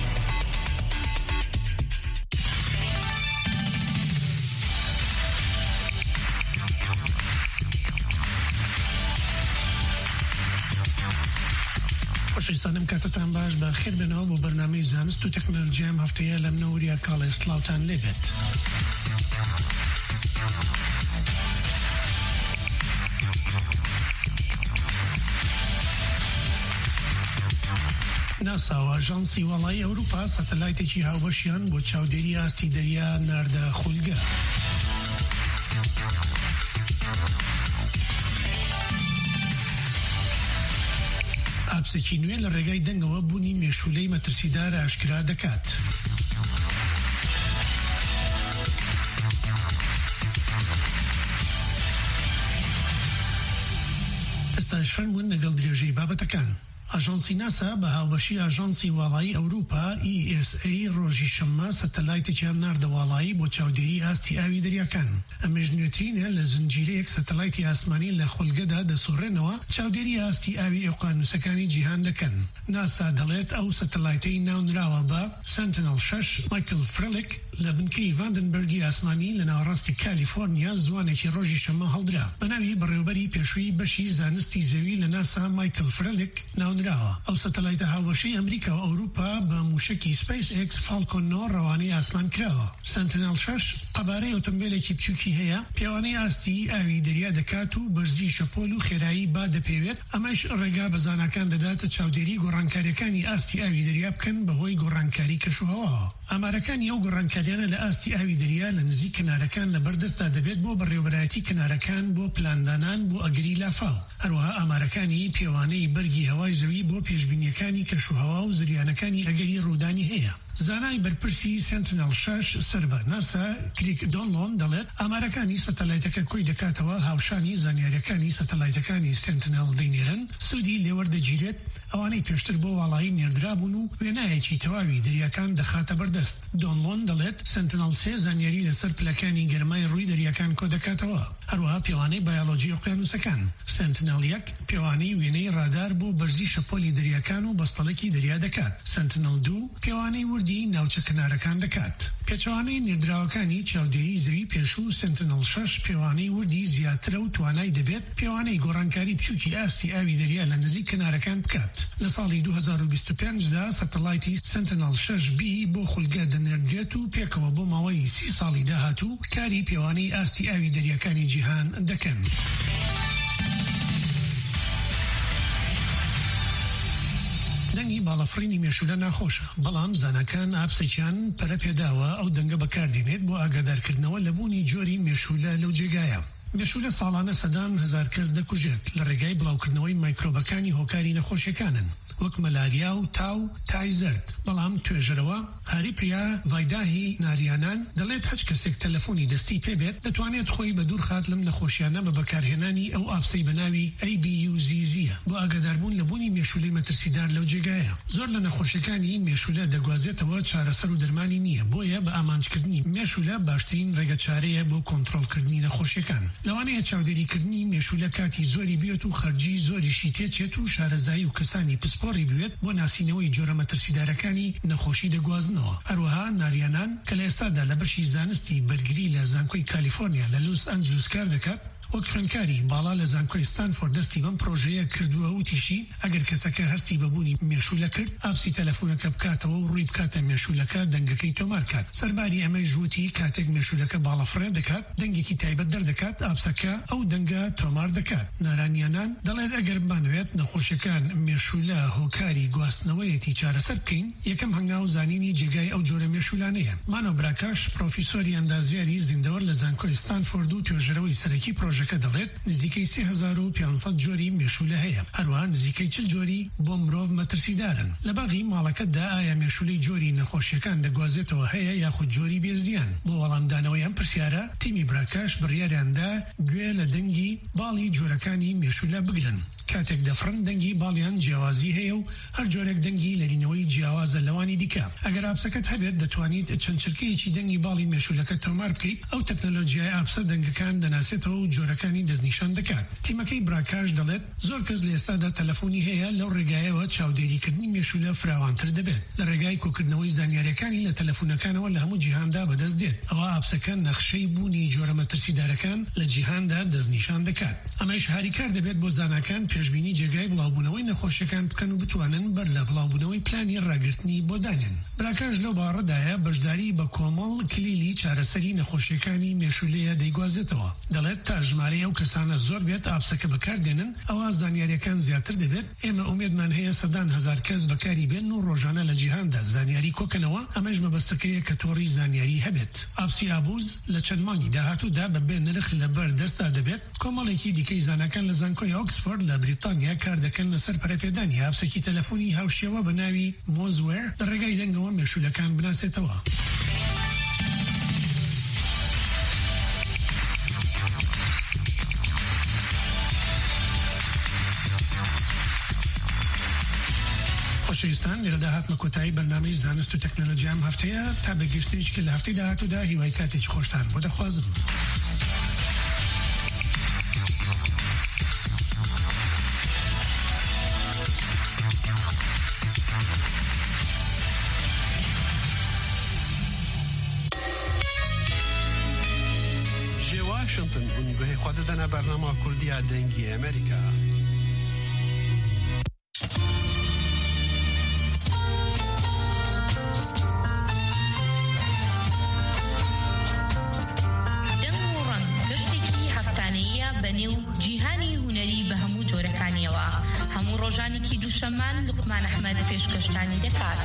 خۆشەویستانم کاتتان باش بە خێر بێنەوە بۆ بەرنامەی زانست و تەکنۆلۆژیام هەفتەیە لەم نەوریە کاڵێ سڵاوتان لێبێت. ناسا و ئاژانسی وڵای ئەوروپا سەتەلایتێکی هاوبەشیان بۆ چاودێری ئاستی دەریا ناردە خولگە. ئاپسێکی نوێ لە ڕێگای دەنگەوە بوونی مێشولەی مەترسیدار ئاشکرا دەکات. ئێستاش فەرمونون لەگەڵ درێژەی بابەتەکان. ئاژانسی ناسا بە هاوبەشی ئاژانسی وڵایی ئەوروپا ئی ئێس ئەی ڕۆژی شەممە سەتەلایتێکیان ناردە وڵایی بۆ چاودێری ئاستی ئاوی دەریاکان. ئەمەش نوێترینە لە زنجیرەیەک سەتەلایتی ئاسمانی لە خولگەدا دەسوڕێنەوە چاودێری ئاستی ئاوی ئۆقیانوسەکانی جیهان دەکەن. ناسا دەڵێت ئەو سەتەلایتەی ناونراوە بە سنتینل شش مایکل فرلیک لە بنکەی ڤاندنبەرگی ئاسمانی لە ناوەڕاستی کالیفۆرنیا زوانێکی ڕۆژی شەممە هەڵدرا. بەناوی بەڕێوەبەری پێشووی بەشی زانستی زەوی لە ناسا مایکل فرلیک ناونراوە. ئەو سەتەلایتە هاوبەشەی ئەمریکا و ئەوروپا بە موشکی سپیس ئێکس فالکۆن نۆ ڕەوانەی ئاسمان کراوە. سنتینل شش قەبارەی ئۆتۆمبیلێکی بچووکی هەیە، پیاوانەی ئاستی ئاوی دەریا دەکات و بەرزی شەپۆل و خێرایی با دەپێوێت. ئەمەش ڕێگا بە زانکان دەداتە چاودێری گۆڕانکاریەکانی ئاستی ئاوی دەریا بکەن بەهۆی گۆڕانکاری کەشوهەواوە. ئامارەکانی ئەو گۆڕانکاریانە لە ئاستی ئاوی دەریا لە نزیک کنارەکان لە بەردەستدا دەبێت بۆ بەڕێوەبەرایەتی کنارەکان، بۆ پلاندانان، بۆ ئەگری لافاو. هەروەها ئامارەکانی پیاوانەی بەرگی هەوای زەوی بۆ پێشبینیەکانی کەشوهەوا و زریانەکانی ئەگەری ڕوودانی هەیە. زانای بەرپرسی سنتینل شش سەربە ناسا کریک دۆنلۆن دەڵێت ئامارەکانی سەتەلایتەکە کۆی دەکاتەوە هاوشانی زانیاریەکانی سەتەلایتەکانی سنتینل دەینێرن، سوودی لێوەردەگیرێت ئەوانەی پێشتر بۆ وڵایی نێردرابوون و وێنایەکی تەواوی دەریاکان دەخاتە بەردەست. دۆنلۆن دەڵێت سنتینل سێ زانیاری لەسەر پلەکانی گەرمای ڕووی دەریاکان کۆ دەکاتەوە. هەروەها پیاوانەی بایۆلۆجی ئۆقیانوسەکان. سنتینل یەک پیاوانەی وێنەی ڕادار بۆ بەرزی شەپۆلی دەریاکان و بەستەڵێکی دەریا دەکات. سنتینل دوو پیاوانەی وردی ناوچە کنارەکان دەکات. پێچەوانەی نێردراوەکانی چاودێری زەوی پێشوو سنتینل شش پیاوانەی وردی زیاترە و توانای دەبێت پیاوانەی گۆڕانکاری بچووکی ئاستی ئاوی دەریا لە نزیک کنارەکان بکات. لە ساڵی دوو هەزار و بیست و پێنج دا سەتەلایتی سنتینل شش بی بۆ خولگە دەنێردرێت و پێکەوە بۆ ماوەی سی ساڵی داهاتوو کاری پیاوانەی ئاستی ئاوی دەریاکانی جیهان دەکەن. دەنگی باڵەفڕینی مێشولە ناخۆشە، بەڵام زانەکان ئاپسێکیان پەرە پێداوە ئەو دەنگە بەکاردێنێت بۆ ئاگادارکردنەوە لە بوونی جۆری مێشولە لەو جێگایە. مێشولە ساڵانە سەدان هەزار کەس دەکوژێت لە ڕێگای بڵاوکردنەوەی مایکرۆبەکانی هۆکاری نەخۆشیەکانن، وەک مەلاریا و تاو تای زرد. بەڵام توێژەرەوە هاری پریا ڤایداهی ناریانان دەڵێت هەچ کەسێک تەلەفۆنی دەستی پێبێت دەتوانێت خۆی بە دوور خات لەم نەخۆشیانە بە بەکارهێنانی ئەو ئاپسەی بەناوی ئەی بی یو زی زیە بۆ ئاگاداربوون لە بوونی مێشولەی مەترسیدار لەو جێگایە. زۆر لە نەخۆشیەکانی مێشولە دەگوازێتەوە چارەسەر و دەرمانی نییە، بۆیە بە ئامانجکردنی مێشولە باشترین ڕێگەچارەیە بۆ کۆنتڕۆڵکردنی نەخۆشیەکان. لەوانەیە چاودێریکردنی مێشولە کاتی زۆری بێت و خەرجی زۆریشی تێچێت و شارەزایی و کەسانی پسپۆڕی بوێت بۆ ناسینەوەی جۆرە مەترسیدارەکانی نەخۆشی دەگوازنەوە. هەروەها ناریانان کە لە ئێستادا لە بەشی زانستی بەرگری لە زانکۆی کالیفۆرنیا لە لۆس ئەنجلس کار دەکات، وەک خوێندکاری باڵا لە زانکۆی ستانفۆرد دەستی بەم پرۆژەیە کردووە و تیشی ئەگەر کەسەکە هەستی بەبوونی مێشولە کرد ئاپسی تەلەفۆنەکە بکاتەوە و ڕووی بکاتە مێشولەکە دەنگەکەی تۆمار کات. سەرباری ئەمەی ژووتی کاتێک مێشولەکە باڵەفڕێ دەکات دەنگێکی تایبەت دەردەکات ئاپسەکە ئەو دەنگە تۆمار دەکات. نارانیانان دەڵێت ئەگەر بمانوێت نەخۆشیەکان مێشولە هۆکاری گواستنەوەیەتی چارەسەر بکەین یەکەم هەنگاو زانینی جێگای ئەو جۆرە مێشولانەیە. مانۆ براکاش پرۆفیسۆری ئەندازیاری زیندەوەر لە زانکۆی ستانفۆرد و توێژەرەوەی سەرەکی پرۆژەکە دەڵێت نزیکەی سێ هەزار و پێنجسەد جۆری مێشولە هەیە، هەروەها نزیکەی چل جۆری بۆ مرۆڤ مەترسیدارن. لە باغی ماڵەکەتدا ئایا مێشولەی جۆری نەخۆشیەکان دەگوازێتەوە هەیە یاخود جۆری بێزیان؟ بۆ وەڵامدانەوەی ئەم پرسیارە تیمی براکاش بڕیاریاندا گوێ لە دەنگی باڵی جۆرەکانی مێشولە بگرن. کاتێک دەفرن دەنگی باڵیان جیاوازی هەیە و هەر جۆرێک دەنگی لەرینەوەی جیاوازە لەوانی دیکە. ئەگەر ئاپسەکەت هەبێت دەتوانیت چەند چرکەیەکی دەنگی باڵی مێشولەکە تۆمار بکەیت. ئەو تەکنۆلۆژیای ئاپسە دەنگەکان دەناسێتەوە و جۆرەکانی دەستنیشان دەکات. تیمەکەی براکاش دەڵێت زۆر کەس لە ئێستادا تەلەفۆنی هەیە لەو ڕێگایەوە چاودێریکردنی مێشولە فراوانتر دەبێت. لە ڕێگای کۆکردنەوەی زانیاریەکانی لە تەلەفۆنەکانەوە لە هەموو جیهاندا بەدەست دێت. ئەوە ئاپسەکە نەخشەی بوونی جۆرە مەترسیدارەکان لە جیهاندا دەستنیشان دەکات. ئەمەش هاریکار دەبێت بۆ زانکان پێشبینی جێگای بڵاوبوونەوەی نەخۆشیەکان بکەن و بتوانن بەر لە بڵاوبوونەوەی پلانی ڕاگررتنی بۆ دانێن. براکانش لەو باڕەدایە بەشداری بە کۆمەڵ کلیلی چارەسەری نەخۆشیەکانی مێشولەیە دەیگوازێتەوە. دەڵێت تا ژمارەی ئەو کەسانە زۆر بێت ئاپسەکە بەکاردێنن ئەوە زانیاریەکان زیاتر دەبێت. ئێمە ئومێدمان هەیە سەدان هەزار کەس بەکاری بێن و ڕۆژانە لە جیهاندا زانیاری کۆکەنەوە. ئەمەش مەبەستەکەیە کە تۆڕی زانیاری هەبێت. ئاپسی ئابوز لە چەند مانگی داهاتوودا بەبێ نرخ لەبەر دەستا دەبێت. کۆمەڵێکی دیکەی زانەکان لە زانکۆی ئۆکسفۆرد لە بریتانیا کار دەکەن لەسەر پەرەپێدانی ئاپسێکی تەلەفۆنی هاوشێوە بە ناوی مۆزوێر لە ڕێگای دەنگەوە مێشولەکان بناسێتەوە. خۆشەویستان لێرە داهاتمە کۆتایی بەرنامەی زانست و تەکنۆلۆژی ئەم هەفتەیە تا بەگەشتێکی کە لە هەفتەی داهاتوودا هیوای کاتێکی خۆشتان بۆ دەخوازم. واشنطن اونگوه خود دنه برنامه کردی دنگی امریکا. دمورن گشتکی هفتانیه بنیو جیهانی هنری به همو جورکانیه و همو روزانی کی دوشمان لقمان احمد پیشکشتانی دکات.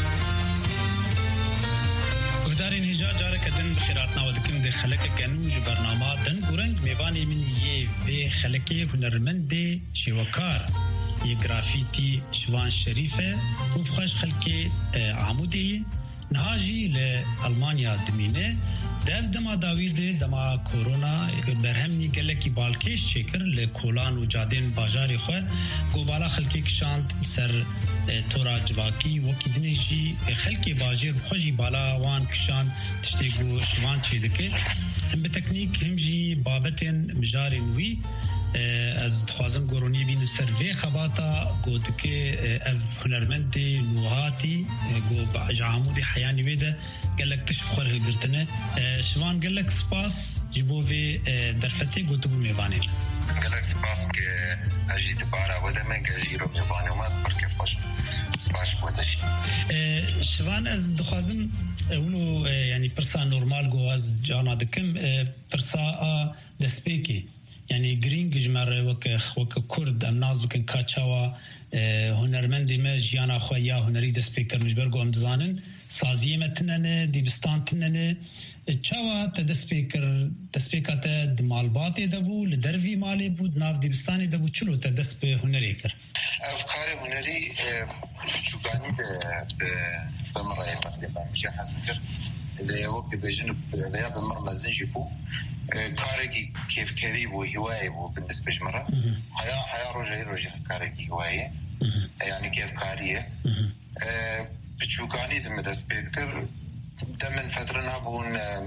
دارین هجا جاره کدن بخیراتنا و دکم ده خلق کنوج برنامه دن گورنگ میبانی من یه به خلق هنرمند شوکار یه گرافیتی شوان شریفه و بخش خلق عمودی نهاجی لألمانیا دمینه دف دما داوید دما کورونا برهمنی گلکی بالکش چکر لکولان و جادین باجاری خواه گوبالا خلقی کشاند سر تورا جواکی وکی دنشی خلقی باجر خوشی بالا وان کشان تشتیگو شوان چیدکه هم به تکنیک هم جی بابتن مجاری نوی از خوازم گورونی بینو سر وی خباتا گود که هنرمند نوهاتی گو باج عمودی حیانی بیده گلک کشف خوره گرتنه شوان گلک سپاس جبو وی درفتی گوتو بو میبانیل گلک سپاس که اجی دبارا وده من گجی رو میبانی و ماز برکت خوش سپاس بودشی شوان از دخوازم اولو یعنی پرسا نورمال گو از جانا دکم پرسا دسپیکی يعني جرين جمر وك وك كرد ام ناز بكن كاتشاوا هنرمند ما جيانا خويا هنري د سبيكر مجبرغو ام دزانن سازيه متنن ديبستان تنن تشاوا ت سبيكر د سبيكات د مالبات دبو لدرفي مالي بود ناف ديبستاني دبو چلو ت دسب هنري كر افكار هنري شوغاني د بمراي مقدمه مش حاسكر اللي وقت بيجن بيا بمر مزنجبو كارجي كيف كريب وهواية بالنسبة لمرة حياة حياة رجعي رجع كارجي هواية يعني كيف كارية بتشوكاني دم دست بيذكر دم فترة نبون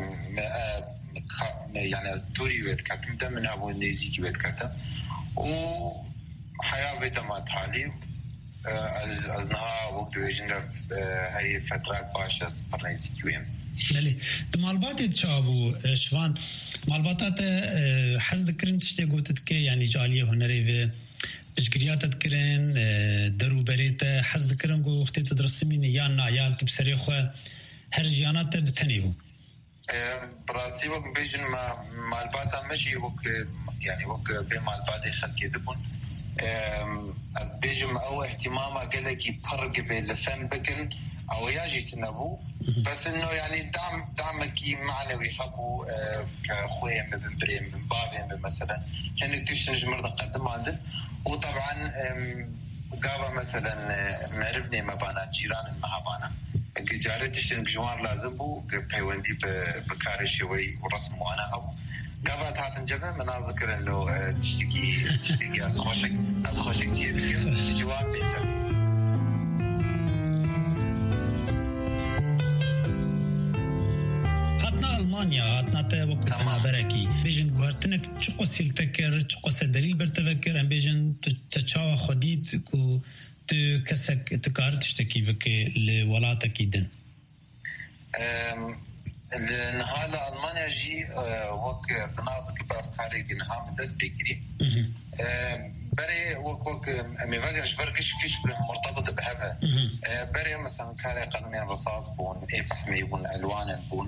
يعني از دوري ويتكتم دم نبون نيزيكي ويتكتم وحياة بيتا ما تعليم از از نها وقت ويجن هاي فترة باش از برنيزيكي وين بله دمالبات تشابو شوان مالباتات حز ذكرن تشتي قوتت كي يعني جاليه هنري في اشكريات تذكرن درو بريت حز ذكرن قو اختي تدرسمين يا نعيان تبسري خو هر جيانات بتنيبو براسي وقت بيجن ما مالباتا ماشي وك يعني وك بين مالباتي خلقي دبون از بيجم او اهتمامه قالك فرق بين الفن بكن او ياجي تنبو بس انه يعني دعم دعمك معنوي حبو كاخويا من بريم من بابي مثلا هن كتيش نجم رضا قدم عندن وطبعا قابا مثلا معرفني مبانا جيران المهابانا جارتش نجوار لازم بو بيوندي بكاري شوي ورسم وانا او قابا تاتن جبه من اذكر انه تشتكي تشتكي اسخوشك اسخوشك تيدك جواب بيتر ألمانيا هاتنا تابوك بركي بيجن قهرتنك چقو سيلتكر چقو سدليل برتفكر ام بيجن تچاوا خديد كو تو كسك تكار تشتكي بك لولاتك يدن نهالا ألمانيا جي وك بنازك بأفكاري نها من دست بكري بري وك وك ميفاجرش بركش كش مرتبط بهذا بري مثلا كاري قلمين رصاص بون اي فحمي بون الوان بون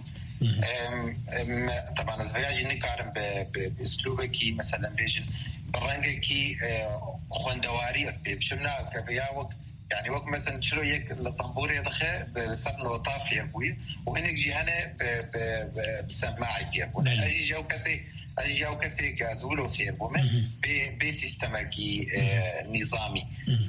طبعا زفياجي نكارم باسلوبكي مثلا بيجن برنجكي خوندواري اسبي بشمنا كفيا وك يعني وقت مثلا شلو يك الطنبور يدخل بسر الوطاف يبوي وهناك جهنة بسماعي يبون أي جو كسي أي جو كسي كازولو في يبون بسيستمكي نظامي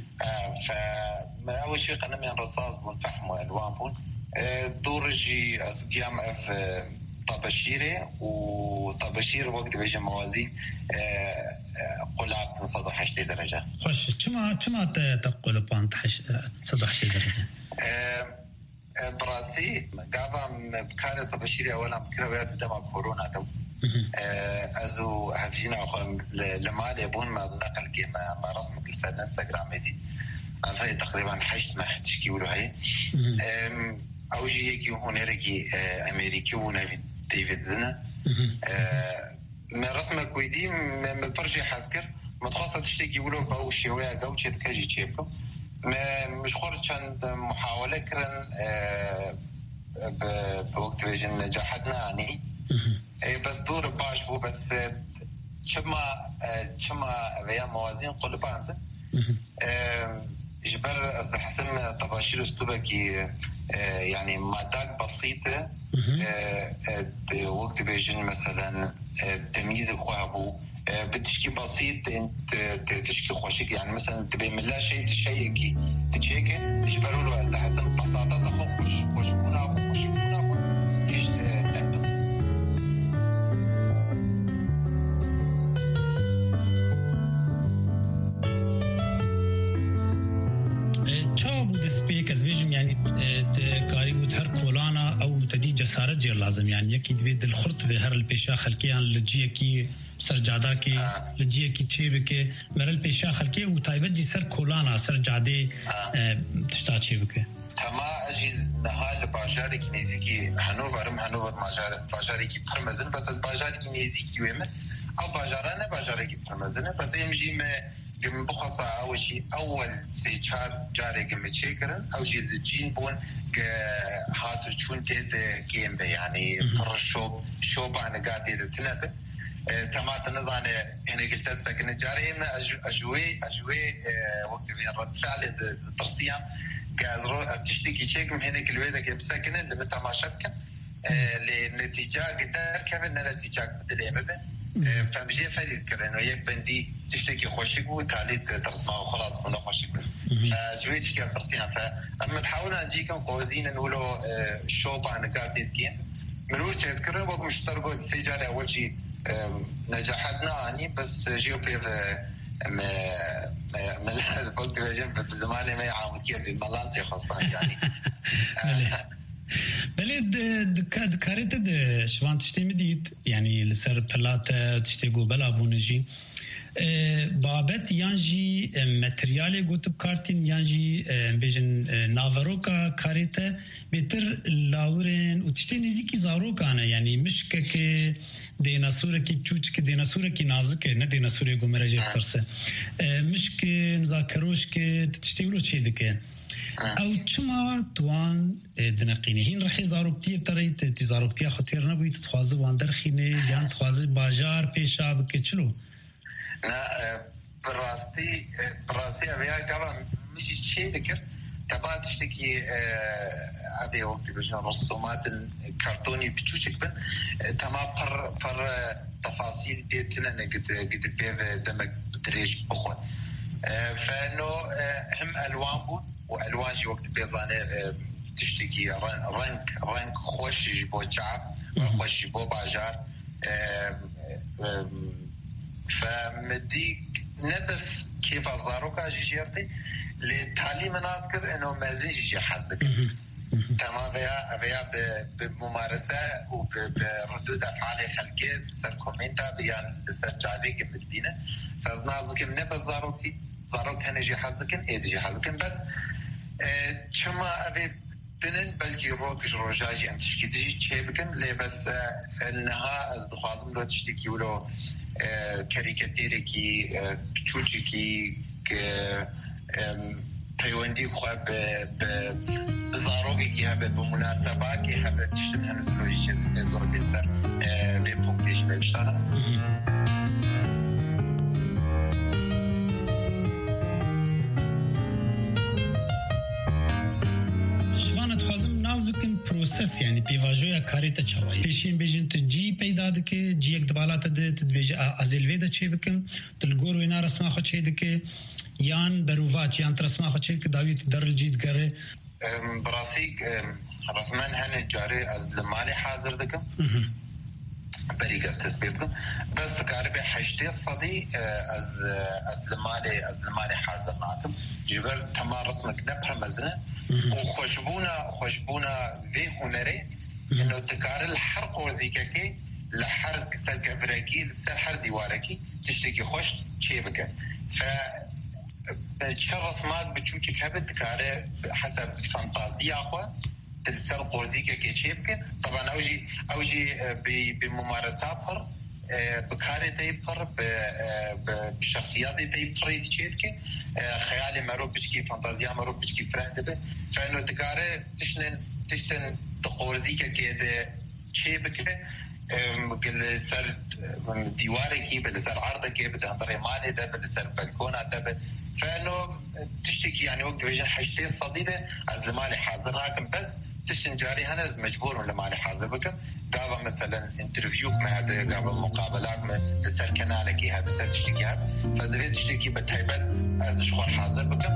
فأول شيء قلنا من رصاص بون فحم وألوان بون دورجي أسقيام أف طبشيرة وطبشيرة وقت بيجي موازين قلاب من صدو حشتي درجة. خوش كما كما تقول بانت حش صدو حشتي درجة. براسي قابا بكارة طبشيرة أولا بكرة ويا بدما كورونا تو. أزو هفجينا لما ليبون ما نقل كيما ما رسمك لسان انستغرام دي. فهي تقريبا حشت ما تشكي ولو هي. أوجي يكي هنركي أمريكي ونبي ديفيد زنا ما رسمك ويدي ما برجع حسكر متخصص تشتكي يقولوا باوش شوية جوتشة كاجي تشيبكم ما مش خرج عند محاولة كرن بوقت بيجن نجاحتنا يعني بس دور باش بو بس شما شما ويا موازين قلب عندنا جبر استحسن طباشير اسلوبكي يعني مادات بسيطة وقت بيجن مثلا تمييز الخوابو بتشكي بسيط انت تشكي خوشك يعني مثلا تبي من لا شيء تشيكي تشيكي يجبروا له استحسن بساطة تخوش خوشكونا خوشكونا ايش تنقص تشابو دسبيك از بيجم يعني تكاري وتهر كولانا او تدي جسارة جير لازم يعني يكي تبيد الخرط بهر البيشا خلقيان لجيكي سرجادا کی لجیه کی چه بکه مرل پیشا خلکی و تایبت جی سر کولانا سرجاده تشتا چه بکه تما اجي نهال باجاري کی نيزي کی هانوفر ام هانوفر باجار باجاري کی پرمزن بس باجاري کی نيزي کی ويم او باجارانه باجاري کی پرمزن بس يمجي ما قم بخصا اول شيء اول سي چار جاري قم تشيكرن او شيء الجين بون هاتو تشون تيد جيم يعني پر شوب شوب انا قاعد تنبه تمات نظانة يعني قلت ساكن جاري ما أجوي أجوي وقت بين رد فعل الترسيم كازرو تشتكي شيء من هنا كل ويدا كيف ساكن اللي متى ما شبكن لنتيجة قدر كيف النتيجة بدل مبه فبيجي فريد كرنو يك بندي تشتكي خوشك وتالي ترسمه وخلاص كنا خوشك أجوي تشكي الترسيم فأما تحاولنا نجيكم قوزين نقولوا شوبا نقاطين كين من وش تذكرون وقت مشتركوا سيجارة أول شيء نجاحتنا يعني بس جيو بيض من الوقت بجنب بزماني ما يعاود كيف بملانسي خاصة يعني بلد دكارت د شوان تشتي مديد يعني لسر بلاتا تشتي جو بلا بونجي بابت يانجي ماتريالي قوت بكارتين يانجي بيجن نافروكا كاريتا بيتر لاورين وتشتي نزيكي زاروكا أنا يعني مش كك ديناصورة كي تشوش كديناصورة كي نازك نه ديناصورة جو مرجع ترسه مش كمذاكروش كتشتي ولو شيء ذكي أو شما توان دنقيني هين رح يزاروكتي بتري تزاروكتي خطير نبي تتخاذ واندر خيني يعني تخاذ باجار بيشا بكتشلو نا براستي براستي أبيها كمان مش شيء ذكر تبع تشتكي أبي وقت بيجي رسومات كرتوني بتشوفك بن تمام بر بر تفاصيل ديتنا نقد قد بيف دمك بدريج بخون فإنه هم ألوان بون وألوان جي وقت بيزانة تشتكي رنك رنك خوش جبو شعب خوش جبو باجار فمدي نبس كيف أزاروكا جيجيرتي للتعليم نذكر إنه مازال جي حسدك تمام بيا بيا بممارسة وبردود أفعال خلقية سر كومنتا بيان سر جعليك المدينة فأزنازك من نبس زاروكي زاروك هني جي حسدكن إيه جي حسدكن بس شما أبي بنن بلكي روك جروجاجي أم تشكي تجي شيء بكن ليه بس إنها أصدقائهم لو تشتكي ولو کاریکاتیرێکی کچوچێکی پەیوەندی خوا بە زارۆکێکی هەبێت بە مناسەباکی هەبێت تشتن هەنسلۆژی زۆر بێت سەر بێ پۆکتێش بێ شتانە پروسس یعنی پیواژویا کاریتا چاوی پیشین بیجن ت جی پیدا دکه جی یک دبالات ده تدبیج ازلوی ده چی بکن تلگور وینا رسما خو چی دکه یان بروواچ یان ترسما خو چی که داویت در الجید گره براسی رسمان هن جاری از مالی حاضر دکم بريق استسبيبكم بس تقارب حشتي الصدي از از المالي از المالي حاضر معكم جبر تمام رسمك نبر مزنه وخشبونا خشبونا في هنري انه تكار الحرق وزيككي لحرق سلكبركي لسحر ديواركي تشتكي خوش تشيبك ف تشرس ماك بتشوتك هبت تكاره حسب فانتازيا اخو تلسر قوزيكا كيتشيبك طبعا اوجي اوجي بممارسات بر بكاري تيبر بشخصيات تيبر يتشيبك خيالي مروب بشكي فانتازيا مروب بشكي فرندبه فانه تكاره تشنن تشتن قوزيكا كده تشيبك بقول سر ديواركي بلسر عرضكي بتنطري مالي ده بلسر بلكونه ده فانه تشتكي يعني وقت بيجي حشتي الصديده از المالي حاضر لكن بس تشنجاري هنز مجبور من المالي حاضر بكم قابا مثلا انترفيوك مع قابا مقابلات مع لسر كنالك يها بس تشتكي ها فدري تشتكي بتهيبت از شخور حاضر بكم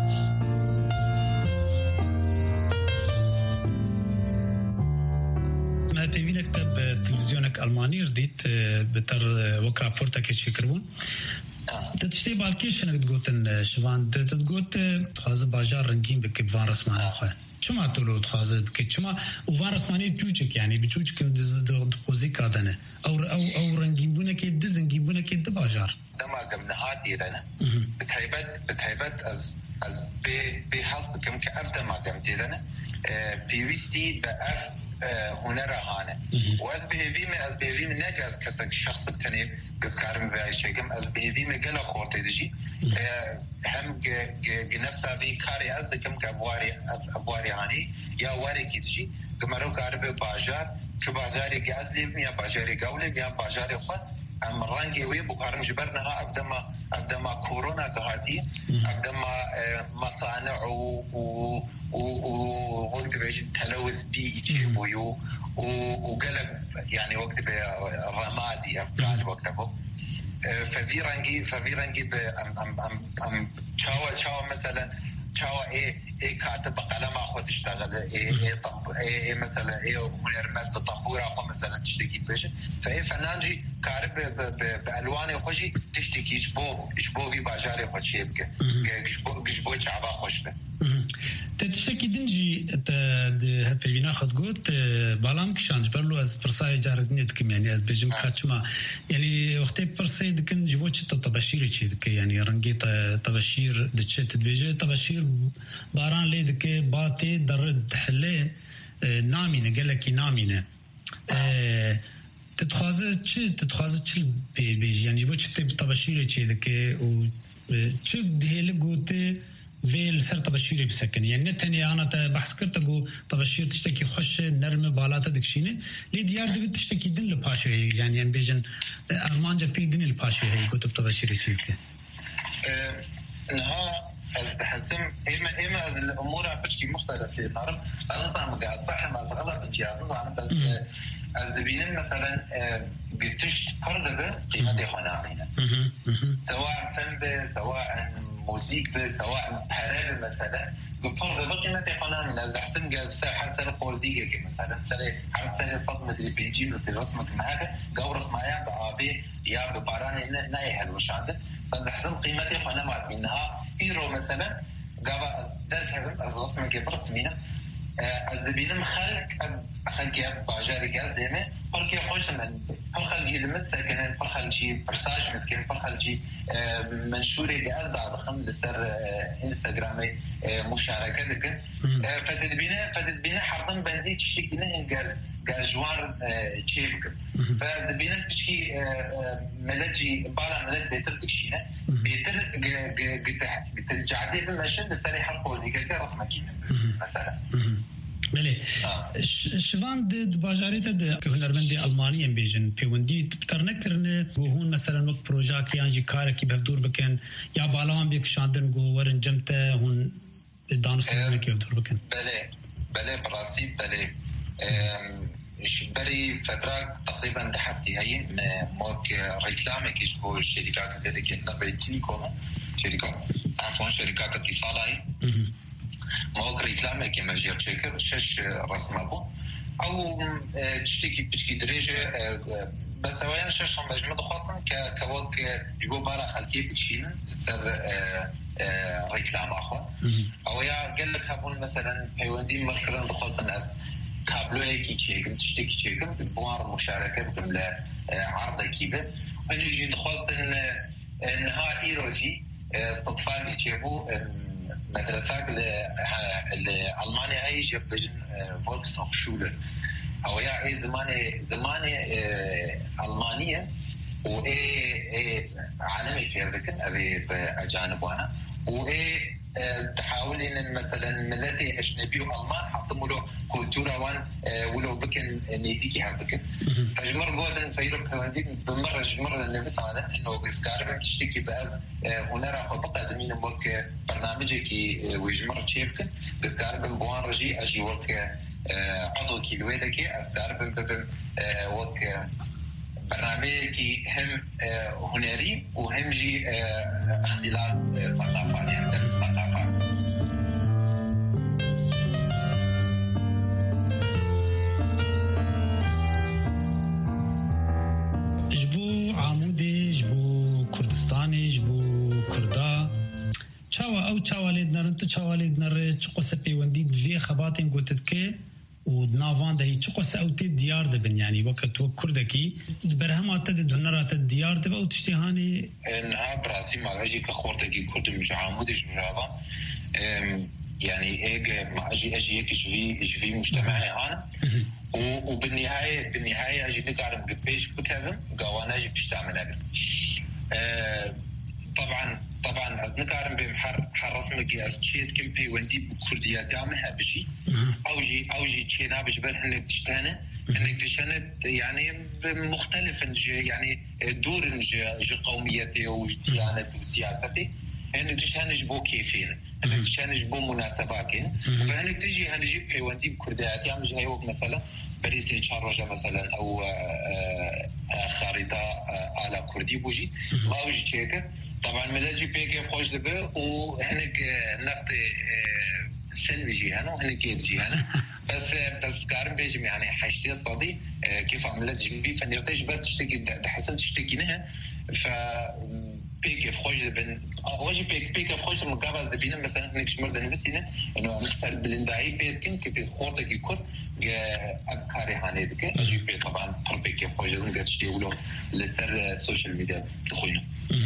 ما تبين كتاب تلفزيونك ألماني رديت بتر وك رابورتك شكرون تشتي بالكيش انك تقول شوان تقول تخاز باجار رنجين بكيفان رسمانه اخويا شما تقولوا تخاز بكيت شما وفان رسمانه بجوجك يعني بجوجك دز قوزي كادنه او او او رنجين بونك دزنجين بونك د باجار دما قبل هاتي لنا بتهيبت بتهيبت از از بي حظكم كابدا ما قمتي لنا بيويستي باف هنر هانه واز بهوی من از بهوی من نگاز کسک شخص تنی گز کارم وای شگم از بهوی من گلا خورته دیجی هم گ نفس اوی کاری از دکم که ابواری ابواری هانی یا واری کی دیجی گمرو کار به بازار که بازاری که از لیم یا بازاری گاوله یا بازاری خو ام رنگی وی بکارم جبرنها ابدما ابدما كورونا كهاتي ابدما مصانع و ووقت بيجي تلوث بيئي بيو وقلب يعني وقت بالرمادي قال وقتها ففي رنجي ففي رنجي ام ام ام ام تشاوا تشاوا مثلا تشاوا ايه ايه كاتب قلم اخو تشتغل ايه ايه طب ايه مثلا ايه هنرمات بطنبوره اخو مثلا تشتكي بيش فايه فنانجي كارب بالوان خوشي تشتكي جبو جبو في باجاري خوشي يبقى جبو جبو شعبا خوش به تشتكي دنجي في بنا خد قلت بالام كشانج برلو از برساي جاردني دكم يعني از بجم كاتشما يعني وقت برساي دكن جبو تشت تبشير شي دك يعني رنجيت تبشير دشت بيجي تبشير باران لي دك باتي درد حله نامينه قال لك نامينه تتخاز چه تتخاز چه بيجي يعني جبو تشت تبشير شي دك و چه دهله قوته ويل سر تبشير بسكن يعني نتني انا بحث كرت اقول تبشير تشتكي خش نرمه بالات دكشينه لي ديار دي تشتكي دين لباشوي يعني يعني بيجن ارمانجا تيدين الباشوي هي كتب تبشير سيته أه انها از بحسم اما اما از الامور بشكي مختلفه نعرف انا صار صح ما غلط انجاز انا بس از دبينن مثلا قلتش فرد قيمه خناقينه سواء فن سواء موسيقى سواء حرابة مثلا بفرق بقيمة قناة من زحسن قال ساحة سنة قوزيقة مثلا سنة عرض سنة صدمة اللي بيجين وترسمك معها قورس معها بعابي يا بباران نايح الوشادة فزحسن قيمة قناة منها إيرو مثلا قابا درحب از رسمك برسمينة از دبينم خلق خلق يا باجاري قاز ديمه بركي خوش من فرخل يلمت ساكن فرخل شيء برساج ممكن فرخل شيء منشوري لأزدع ضخم لسر انستغرامي مشاركة ذكر فتدبينا فتدبينا حرضن بندي تشتكي نه جاز جوار تشيبك فدبينا تشي ملتي بالا ملت بيتر تشينا بيتر بترجعدي بالمشن بستري حرقوزي كده رسمة كينا مثلا بله شوان د باجاریت د هنرمندی آلمانی ام بیژن پیوندی ترنکرنه گوهون مثلا وقت پروژه کیانجی کار کی بهدور بکن یا بالام بیک شاندن گو ورن جمته هون دانس کی بهدور بکن بله بله براسي بله بري فترة تقريبا دحفتي هي موك ريكلامي كيش بو الشركات اللي كانت نبي تيليكوم شركات عفوا شركات اتصالات موك ريكلامي كما جير تشيكر شش رسمه بو او تشتكي بتشكي درجه بس وين شش مجموعه خاصه كوك يقول بالا خلكي بتشين سر ريكلام اخر او يا قال لك هبون مثلا حيوانين مثلا خاصه الناس كابلو هيك تشيكم تشتكي تشيكم بوار مشاركه بكم عرض كيبه انه يجي خاصه انها ايروجي استطفال يجيبوا مدرسة لألمانيا هاي جبلجن فولكس أوف شولر أو يا إيه زمانة زمانة ألمانية وإيه عالمي في ذكر أبي أجانب وأنا وإيه تحاول إن مثلا ملتي أجنبي وألمان حطموا له كولتورا وان ولو بكن نيزيكي هالبكن فجمر جودن فيروب هوانديك بمرة جمر النفس هذا إنه بيسكارب تشتكي بقى هنا راح بقى دمين ملك برنامجك ويجمر تشيفكن بيسكارب بوان رجي أجي وقت عضو كيلويدك أسكارب ببن وقت برنامجي هم هنري وهم جي اختلاف ثقافات يعني درس ثقافات جبو عمودي جبو كردستاني جبو كردا چاوا او چاوالید نرنت چاوالید نر چقصه پیوندی دوی خباتین گوتتکه ونافان ده هیچ قصة أو تديار دبن يعني وقت وكردكي برهمات تدهنرات الديار دب أو تشتهاني إنها براسي ما أجي كخوردكي كرد مش عمودش مجابا يعني إيه ما أجي أجي هيك جفي جفي مجتمعي أنا وبالنهاية بالنهاية أجي نقارن ببيش بكذا قوانا أجي بشتعمل أجر طبعا طبعا از نقارن به حر حر رسمك از چیت کم پیوندی بکردیا دامه بشی اوجی اوجی چینا بجبر هنك تشتانه هنك تشتانه يعني مختلف يعني دور ج قوميتي وجديانه وسياستي هنك تشتانه جبو كيفين هنك تشتانه جبو مناسباتين فهنك تجي هنجيب پیوندی بکردیا دام جاي وقت مثلا بريسي تشارجه مثلا او خريطه على كردي بوجي ما اوجي تشيك طبعا ملاجي بيكيف خوش دبه وهنك نقطة سلبي جيهانا وهنك يد جيهانا بس بس كارم بيجم يعني حاجتين صدي كيف عملت جنبي فنرتاج بقى تشتكي تحسن تشتكي نها ف بيكيف خوش دبن واجي بيك بيكيف خوش المقابز دبينا مثلا هنك شمر دنبسينا انه نخسر بلنداي بيتكن كنت خورتك يكون أذكاري هاني دك أجي بي طبعا بيكيف خوش دبن قد تشتي ولو لسر السوشيال ميديا تخوينا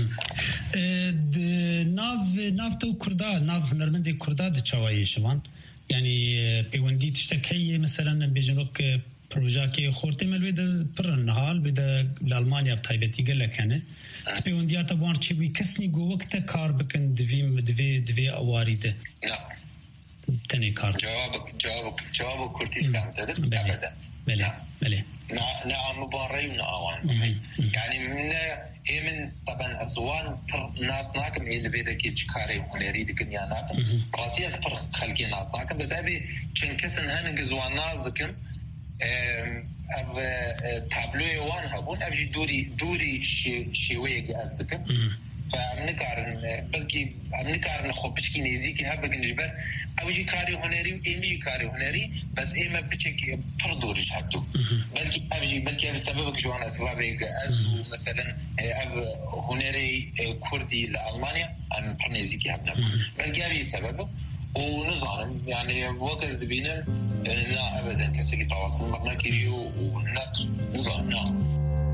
ناف نافتو كردا ناف نرمندي كردا دشواي شوان يعني بيوندي تشتكي مثلا بيجنوك بروجاكي خورتي مل بده برنهال بده لالمانيا بتايبتي قال لك انا بيوندي تبوان شي بيكسني جو وقت كار بكن دفي دفي دفي اواريده لا تاني كار جوابك جوابك جوابك كرتيسكان ابدا بلى بلى نعم مباري ونعوان يعني من هي من طبعا أسوان ناس ناكم اللي بيدك يشكاري وهنري دكن يا ناكم راسي أسفر خلقي ناس ناكم بس أبي شنكسن هن جزوان ناس دكم أب تابلوي وان هبون أبجي دوري دوري شي شوية جاز دكم فأمنكارن بلكي أمنكارن خوبشكي نزيكي هبك نجبر أوجي كاري هنري إيمي كاري هنري بس إيما بتشكي فردورج هاتو بلكي أوجي بلكي بسببك جوان أسبابك أزو مثلا أب هنري كردي لألمانيا أم برنزيكي هبنا بلكي أبي سببه ونظام يعني وقت دبينا لا ابدا كسي تواصل مرنا كيريو ونت نظام نعم.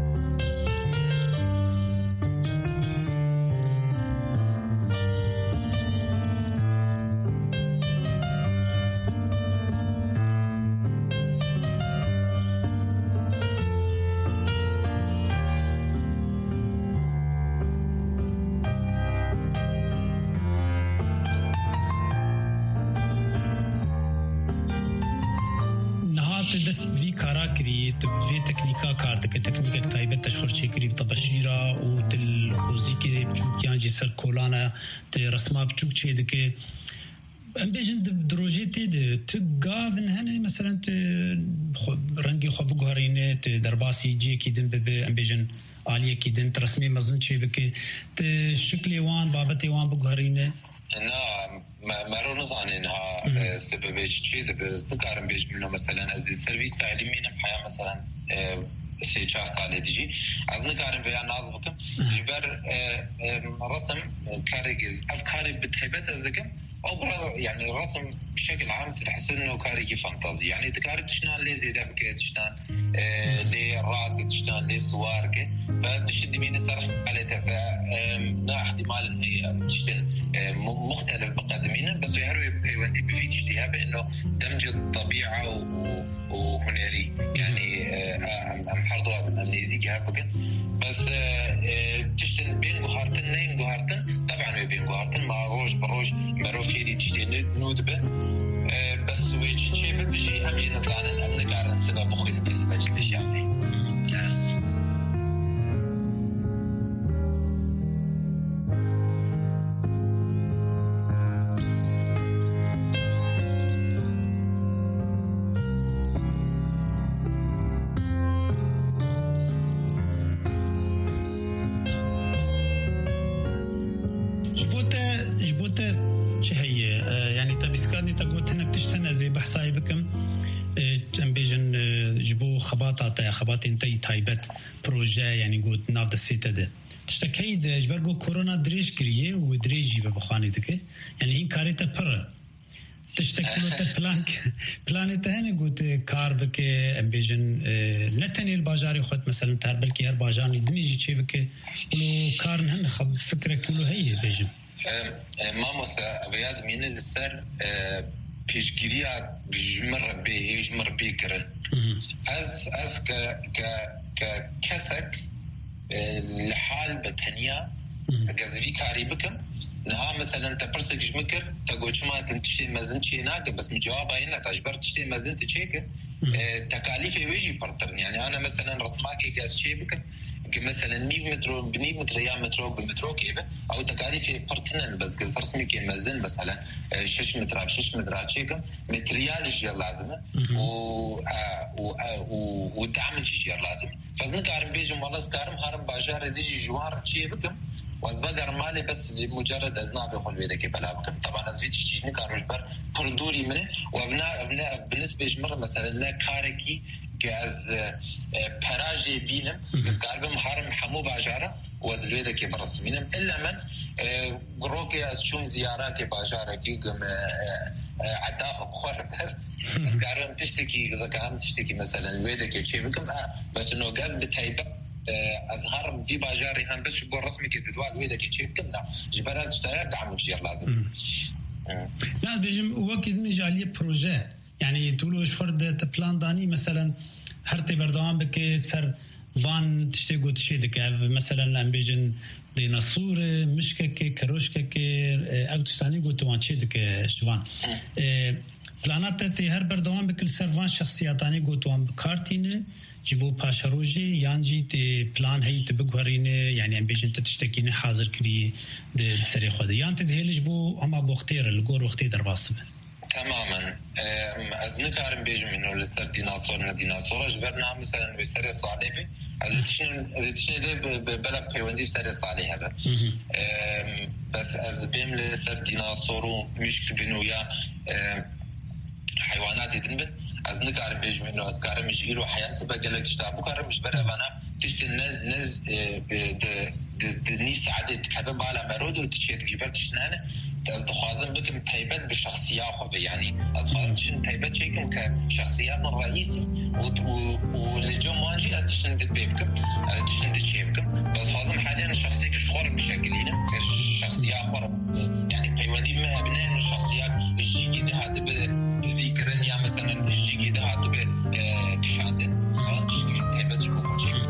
كولانا رسمه بتشوف شيء ذكي ام بيجن دروجيتي د تقاذن هنا مثلا رنجي خو بغارينه درباسي جي كيدن به ام بيجن عاليه كيدن رسمي مزن شيء بك شكلي وان بابتي وان بغارينه نعم ما رو نزانينها سبب شيء بذكر بيج منه مثلا از السيرفيس علمي بحياه مثلا سه چهار ساله دیجی از نکارم بیان ناز بکم جبر رسم کارگز افکاری بتهبت از دکم او برا يعني الرسم بشكل عام تحس انه كاريكي فانتازي يعني تكاري تشنان لي زيدا بك تشنان لي راك تشنان لي سوارك فتشد مين سرح على تفا نا احتمال ان هي تشتن مختلف بقدمين بس يهرب بكيوانتي بفي تشتيها بانه دمج الطبيعه وهنري يعني ام حرضوا امنيزيكي هابك بس تشتن بين جوهرتن نين جوهرتن طبعا بين جوهرتن مع روج بروج مروفيري تشتين نودبه بس ويجي شيء بيجي امجي نزعلن امن قارن سبب مخي بس مجلس يعني خبات انتي تايبت بروجي يعني قلت نافد السيتة ده تشتكي ده جبرقو كورونا دريج كريه ودريجي ببخاني دكي يعني هين كاريتا برا تشتكي له بلانك بلانيتا هنا قلت كار بكي امبيجن نتني الباجاري خد مثلا تار بلكي هر باجاني دميجي شي بكي لو كارن هنا خب فكرة كله هي بيجن ماموسا ابياد مين السر پیشگیریا جمر به جمر بیکرن از از ک ک ک کسک لحال بتنیا جزوی کاری بکم نها مثلا تپرسک جمکر تقول ما تنتشي مزن شيء ناقة بس مجواب هنا تجبر تشتي مزن تشيك تكاليف ويجي برترن يعني أنا مثلا رسماكي جاز شيء بك مثلا مية متر بمية متر يا مترو بمترو كيبه أو تكاليف برترن بس جز رسمي كي مزن مثلا شش متر شش متر شيك متريال جير لازمه و و ودعم جير لازم فزنك عارم بيجم والله سكارم هارم باجار ديجي جوار شيء بكم وازبقر مالي بس لمجرد ازناب يقول بيدك بلابكم طبعا ازفيت تشتيني كاروش بر بردوري منه وابناء ابناء بالنسبه جمره مثلا لا كاركي كاز براجي بينم بس قاربم حرم حمو باجاره وازلويدك برسمينم الا من قروكي از شون زيارات باجاره كي عداخ بخور بس قاربم تشتكي اذا كان تشتكي مثلا ويدك شيء بكم بس انه غاز بتايبه أظهر في باجاري هم بس يقول رسمي كده دوال ويدا كي كنا جبران تشتغل دعم كثير لازم. لا بيجم وقت نيجي عليه بروجي يعني تقولوا إيش فرد تبلان داني مثلا هرتي بردوام بك سر فان تشتغل تشي دك مثلا لما بيجن ديناصور مشكك كروشكك أو تشتاني قلت وان شي دك شوان. پلانات ته هر بردوام بکل سروان شخصیتانی گوتوام کارتینه جبو پاشروجی یانجی ته پلان هی ته بگورینه یعنی ام بیشن ته تشتکینه حاضر کری د سری خود یان ته دهلج بو اما بوختیر الگور وقتی در واسطه تماما از نکارم بیجم انه لسر ديناصور نه ديناصور جبرنا مثلا بسر صالبه از تشن از تشن ده بلد پیوندی بسر صالح هذا بس از بیم لسر ديناصور مش بنويا حيوانات يدنبت از نكارم بيج منه از كارم مش يرو حياة سبا قالك تشتابو كارم مش برا فانا تشت نز د د نيس عدد كذا بالا مرود وتشيت جبر تشنانه از دخوازم بكم تيبت بالشخصية خو يعني از خاطر تيبت شيء كشخصيات رئيسي واللي جو مانجي اتشن بيبكم اتشن دشيبكم بس خازم حاليا الشخصية كشخور بشكلين كشخصية خور يعني بيولي ما بناء الشخصيات الجيجي ده هات بذكرن يا مثلا الجيجي ده هات بكشاندن خاطر تيبت شو شيء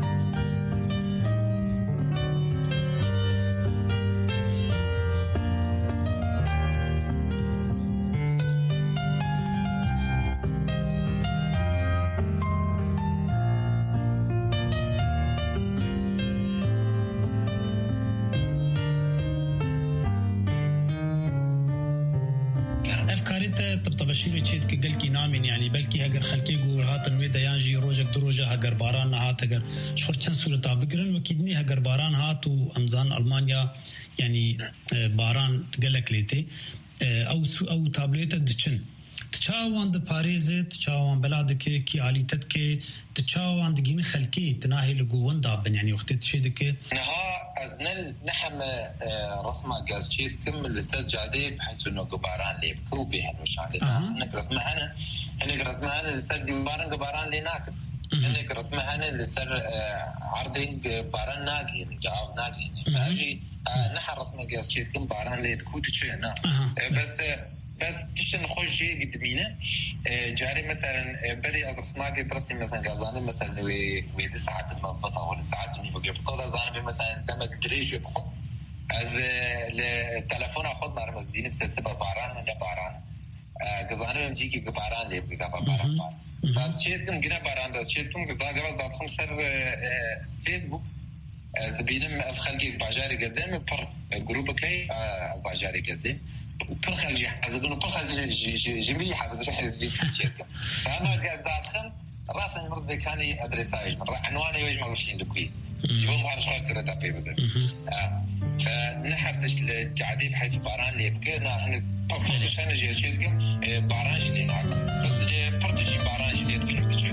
بشير تشيد كقلكي نامين يعني بلكي هجر خلكي يقول هات الويدا يانجي روجك دروجة هجر باران هات هجر شفر كان سورة تابقرن وكيدني هجر باران هات وأمزان ألمانيا يعني باران قلك ليتي أو أو تابليت دتشن تشاوان د باريز تشاوان بلادك كي عليتك تشاوان دقين خلكي تناهي لقوان دابن يعني وقت تشيدك نها أزنل نحم رسمة جاز شيد كم للسجادة بحيث إنه قباران ليبكو بها مش عندنا إنك رسمها أنا إنك رسمها أنا لسر ديبارن قباران ليناك إنك رسمها أنا لسر عرضين قباران ناقي يعني جواب ناقي فأجي نحن رسمة جاز شيد كم باران ليتكو تشينا بس بس تشن خوش جي قدمينه جاري مثلا بري أدرسناك درسي مثلا قازاني مثلا ويدي ساعات المضبطة ولا ساعات اللي بقى بطولة زاني مثلا دمج دريج يبقى از التلفون أخذنا رمز ديني بس السبب باران ولا باران قازاني بمجيكي باران اللي بقى باران باران بس شيتكم جنا باران بس شيتكم قصدا قبل زادكم سر فيسبوك از بينم أفخلقي باجاري قدام بر جروبك هي باجاري قدام برخل جي حزبون برخل جي جميع حزب شو حزب الشركة فأنا قاعد أدخل رأسا مرد بكاني أدرساج مرة عنواني يجمع وشين لكوي يبون مهارش خاص سيرة تابي بدل فنحرتش الجعدي بحيث باران اللي يبقى نحن برخلش أنا جي شركة باران شلي نعم بس برتشي باران شلي يتكلم بشيء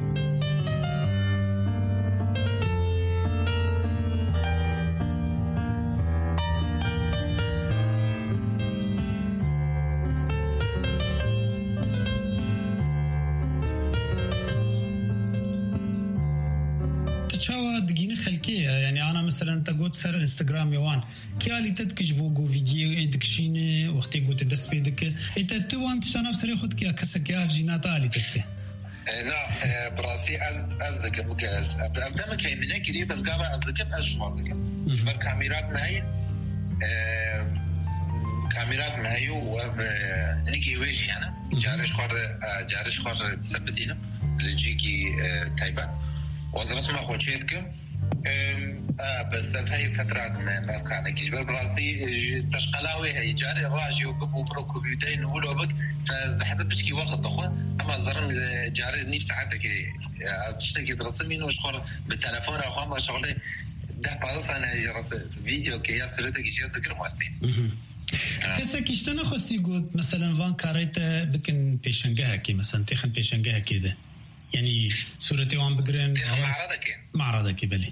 يعني أنا مثلاً تقول سر إنستغرام يوان كيالي تدكش بوجو فيديو إدكشيني وقتي قلت دست بيدك إنت توان تشانا بسري خد كيا كسر كيا جينات علي تدك لا براسي أز أزدك بكاس أبدأ كي منك كذي بس قابل أزدك بأجمل لك بالكاميرات معي كاميرات معي ونيجي ويجي أنا جارش خور جارش خور تثبتينا لجيكي تايبات وزرس ما خو شيركم آه بس هاي فترات ما كان كيش براسي تشقلاوي هي جاري راجي وبو بروكو بيدين ولو بك فحسب بشكي وقت دخل اما زرم جاري نيف ساعتك تشتكي ترسمين وشخور بالتليفون او خام شغله ده بعض انا فيديو كي ياسرتك يجي تقرا ماستين كسا كيشتنا خصي قلت مثلا فان كاريت بكن بيشنجها كي مثلا تخن بيشنجها كده يعني صورتي وان بقرن معرضك معرضك بلي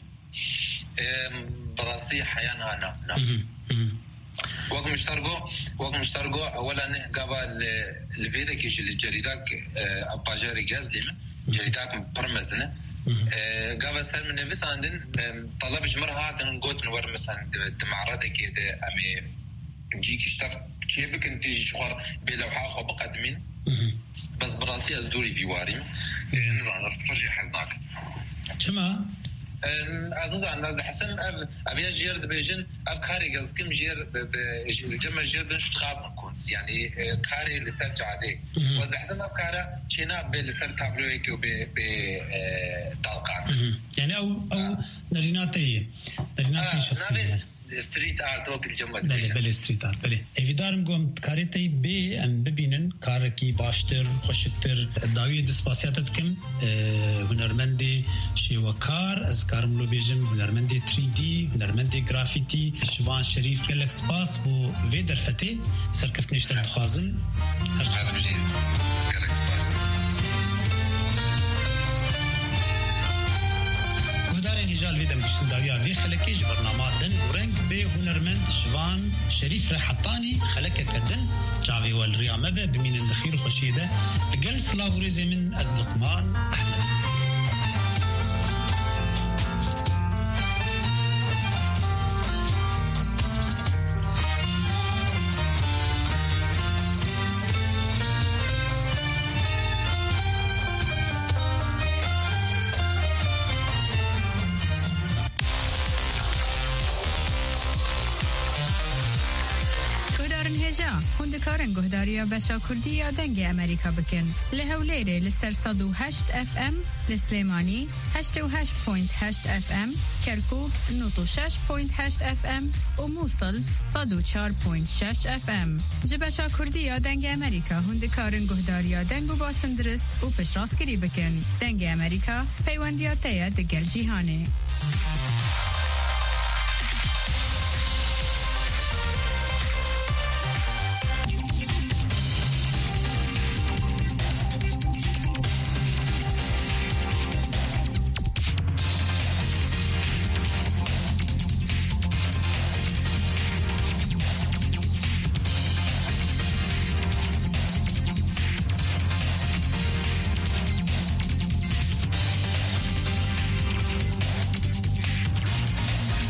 براسي حيانا نعم نعم وقت مشترقو وقت مشترقو اولا قبل الفيديو كيش الجريدات باجاري جاز ليما جريدات برمزنا قبل سر من نفس عندن طلبش مرها نقول نور مثلا معرضك كده امي نجيك اشتر كيف كنت شغل بلوحة خو بقدمين بس براسي از دوري ديواري نزعنا استرجي حزناك شما از نزعنا الناس حسن ابي جير دبيجن افكاري قص كم جير الجمع جير بنش خاص كونس يعني كاري اللي استرجع عليه وز حسن افكاره شينا بالسر تابلو هيك وب ب طلقات يعني او او نريناتي نريناتي شخصيه ستريت آرت وقت الجمعة بله بله ستريت آرت بله ايدارم قوم كاريتي بي ام ببینن کارکی باشتر خوشتر داوی دسپاسیاتت کم هنرمندی شیوکار از کارم لو بیجم هنرمندی تری دی هنرمندی گرافیتی شوان شریف گلک سپاس بو وی درفته سرکفت نشتر دخوازم هذا جديد گلک سپاس هدار الهجال ويدم بشتن داويا في خلقيش برنامج دن ورنگ به هنرمند شوان شريف رحطاني خلك كدن جاوي والريامة بمين الدخير خشيدة قل سلافوريزي من أزلقمان أحمد. هندکارن گهداریا بشا کردی یا دنگ امریکا بکن لهولیره لسر صد و هشت اف ام لسلیمانی هشت و هشت پوینت هشت اف ام کرکوک نوت و شش پوینت هشت اف ام و موصل صد و چار پوینت شش اف ام جبشا کردی یا دنگ امریکا هندکارن گهداریا دنگ و باسندرست و پشراس کری بکن دنگ امریکا پیوندیات دگل جیهانه.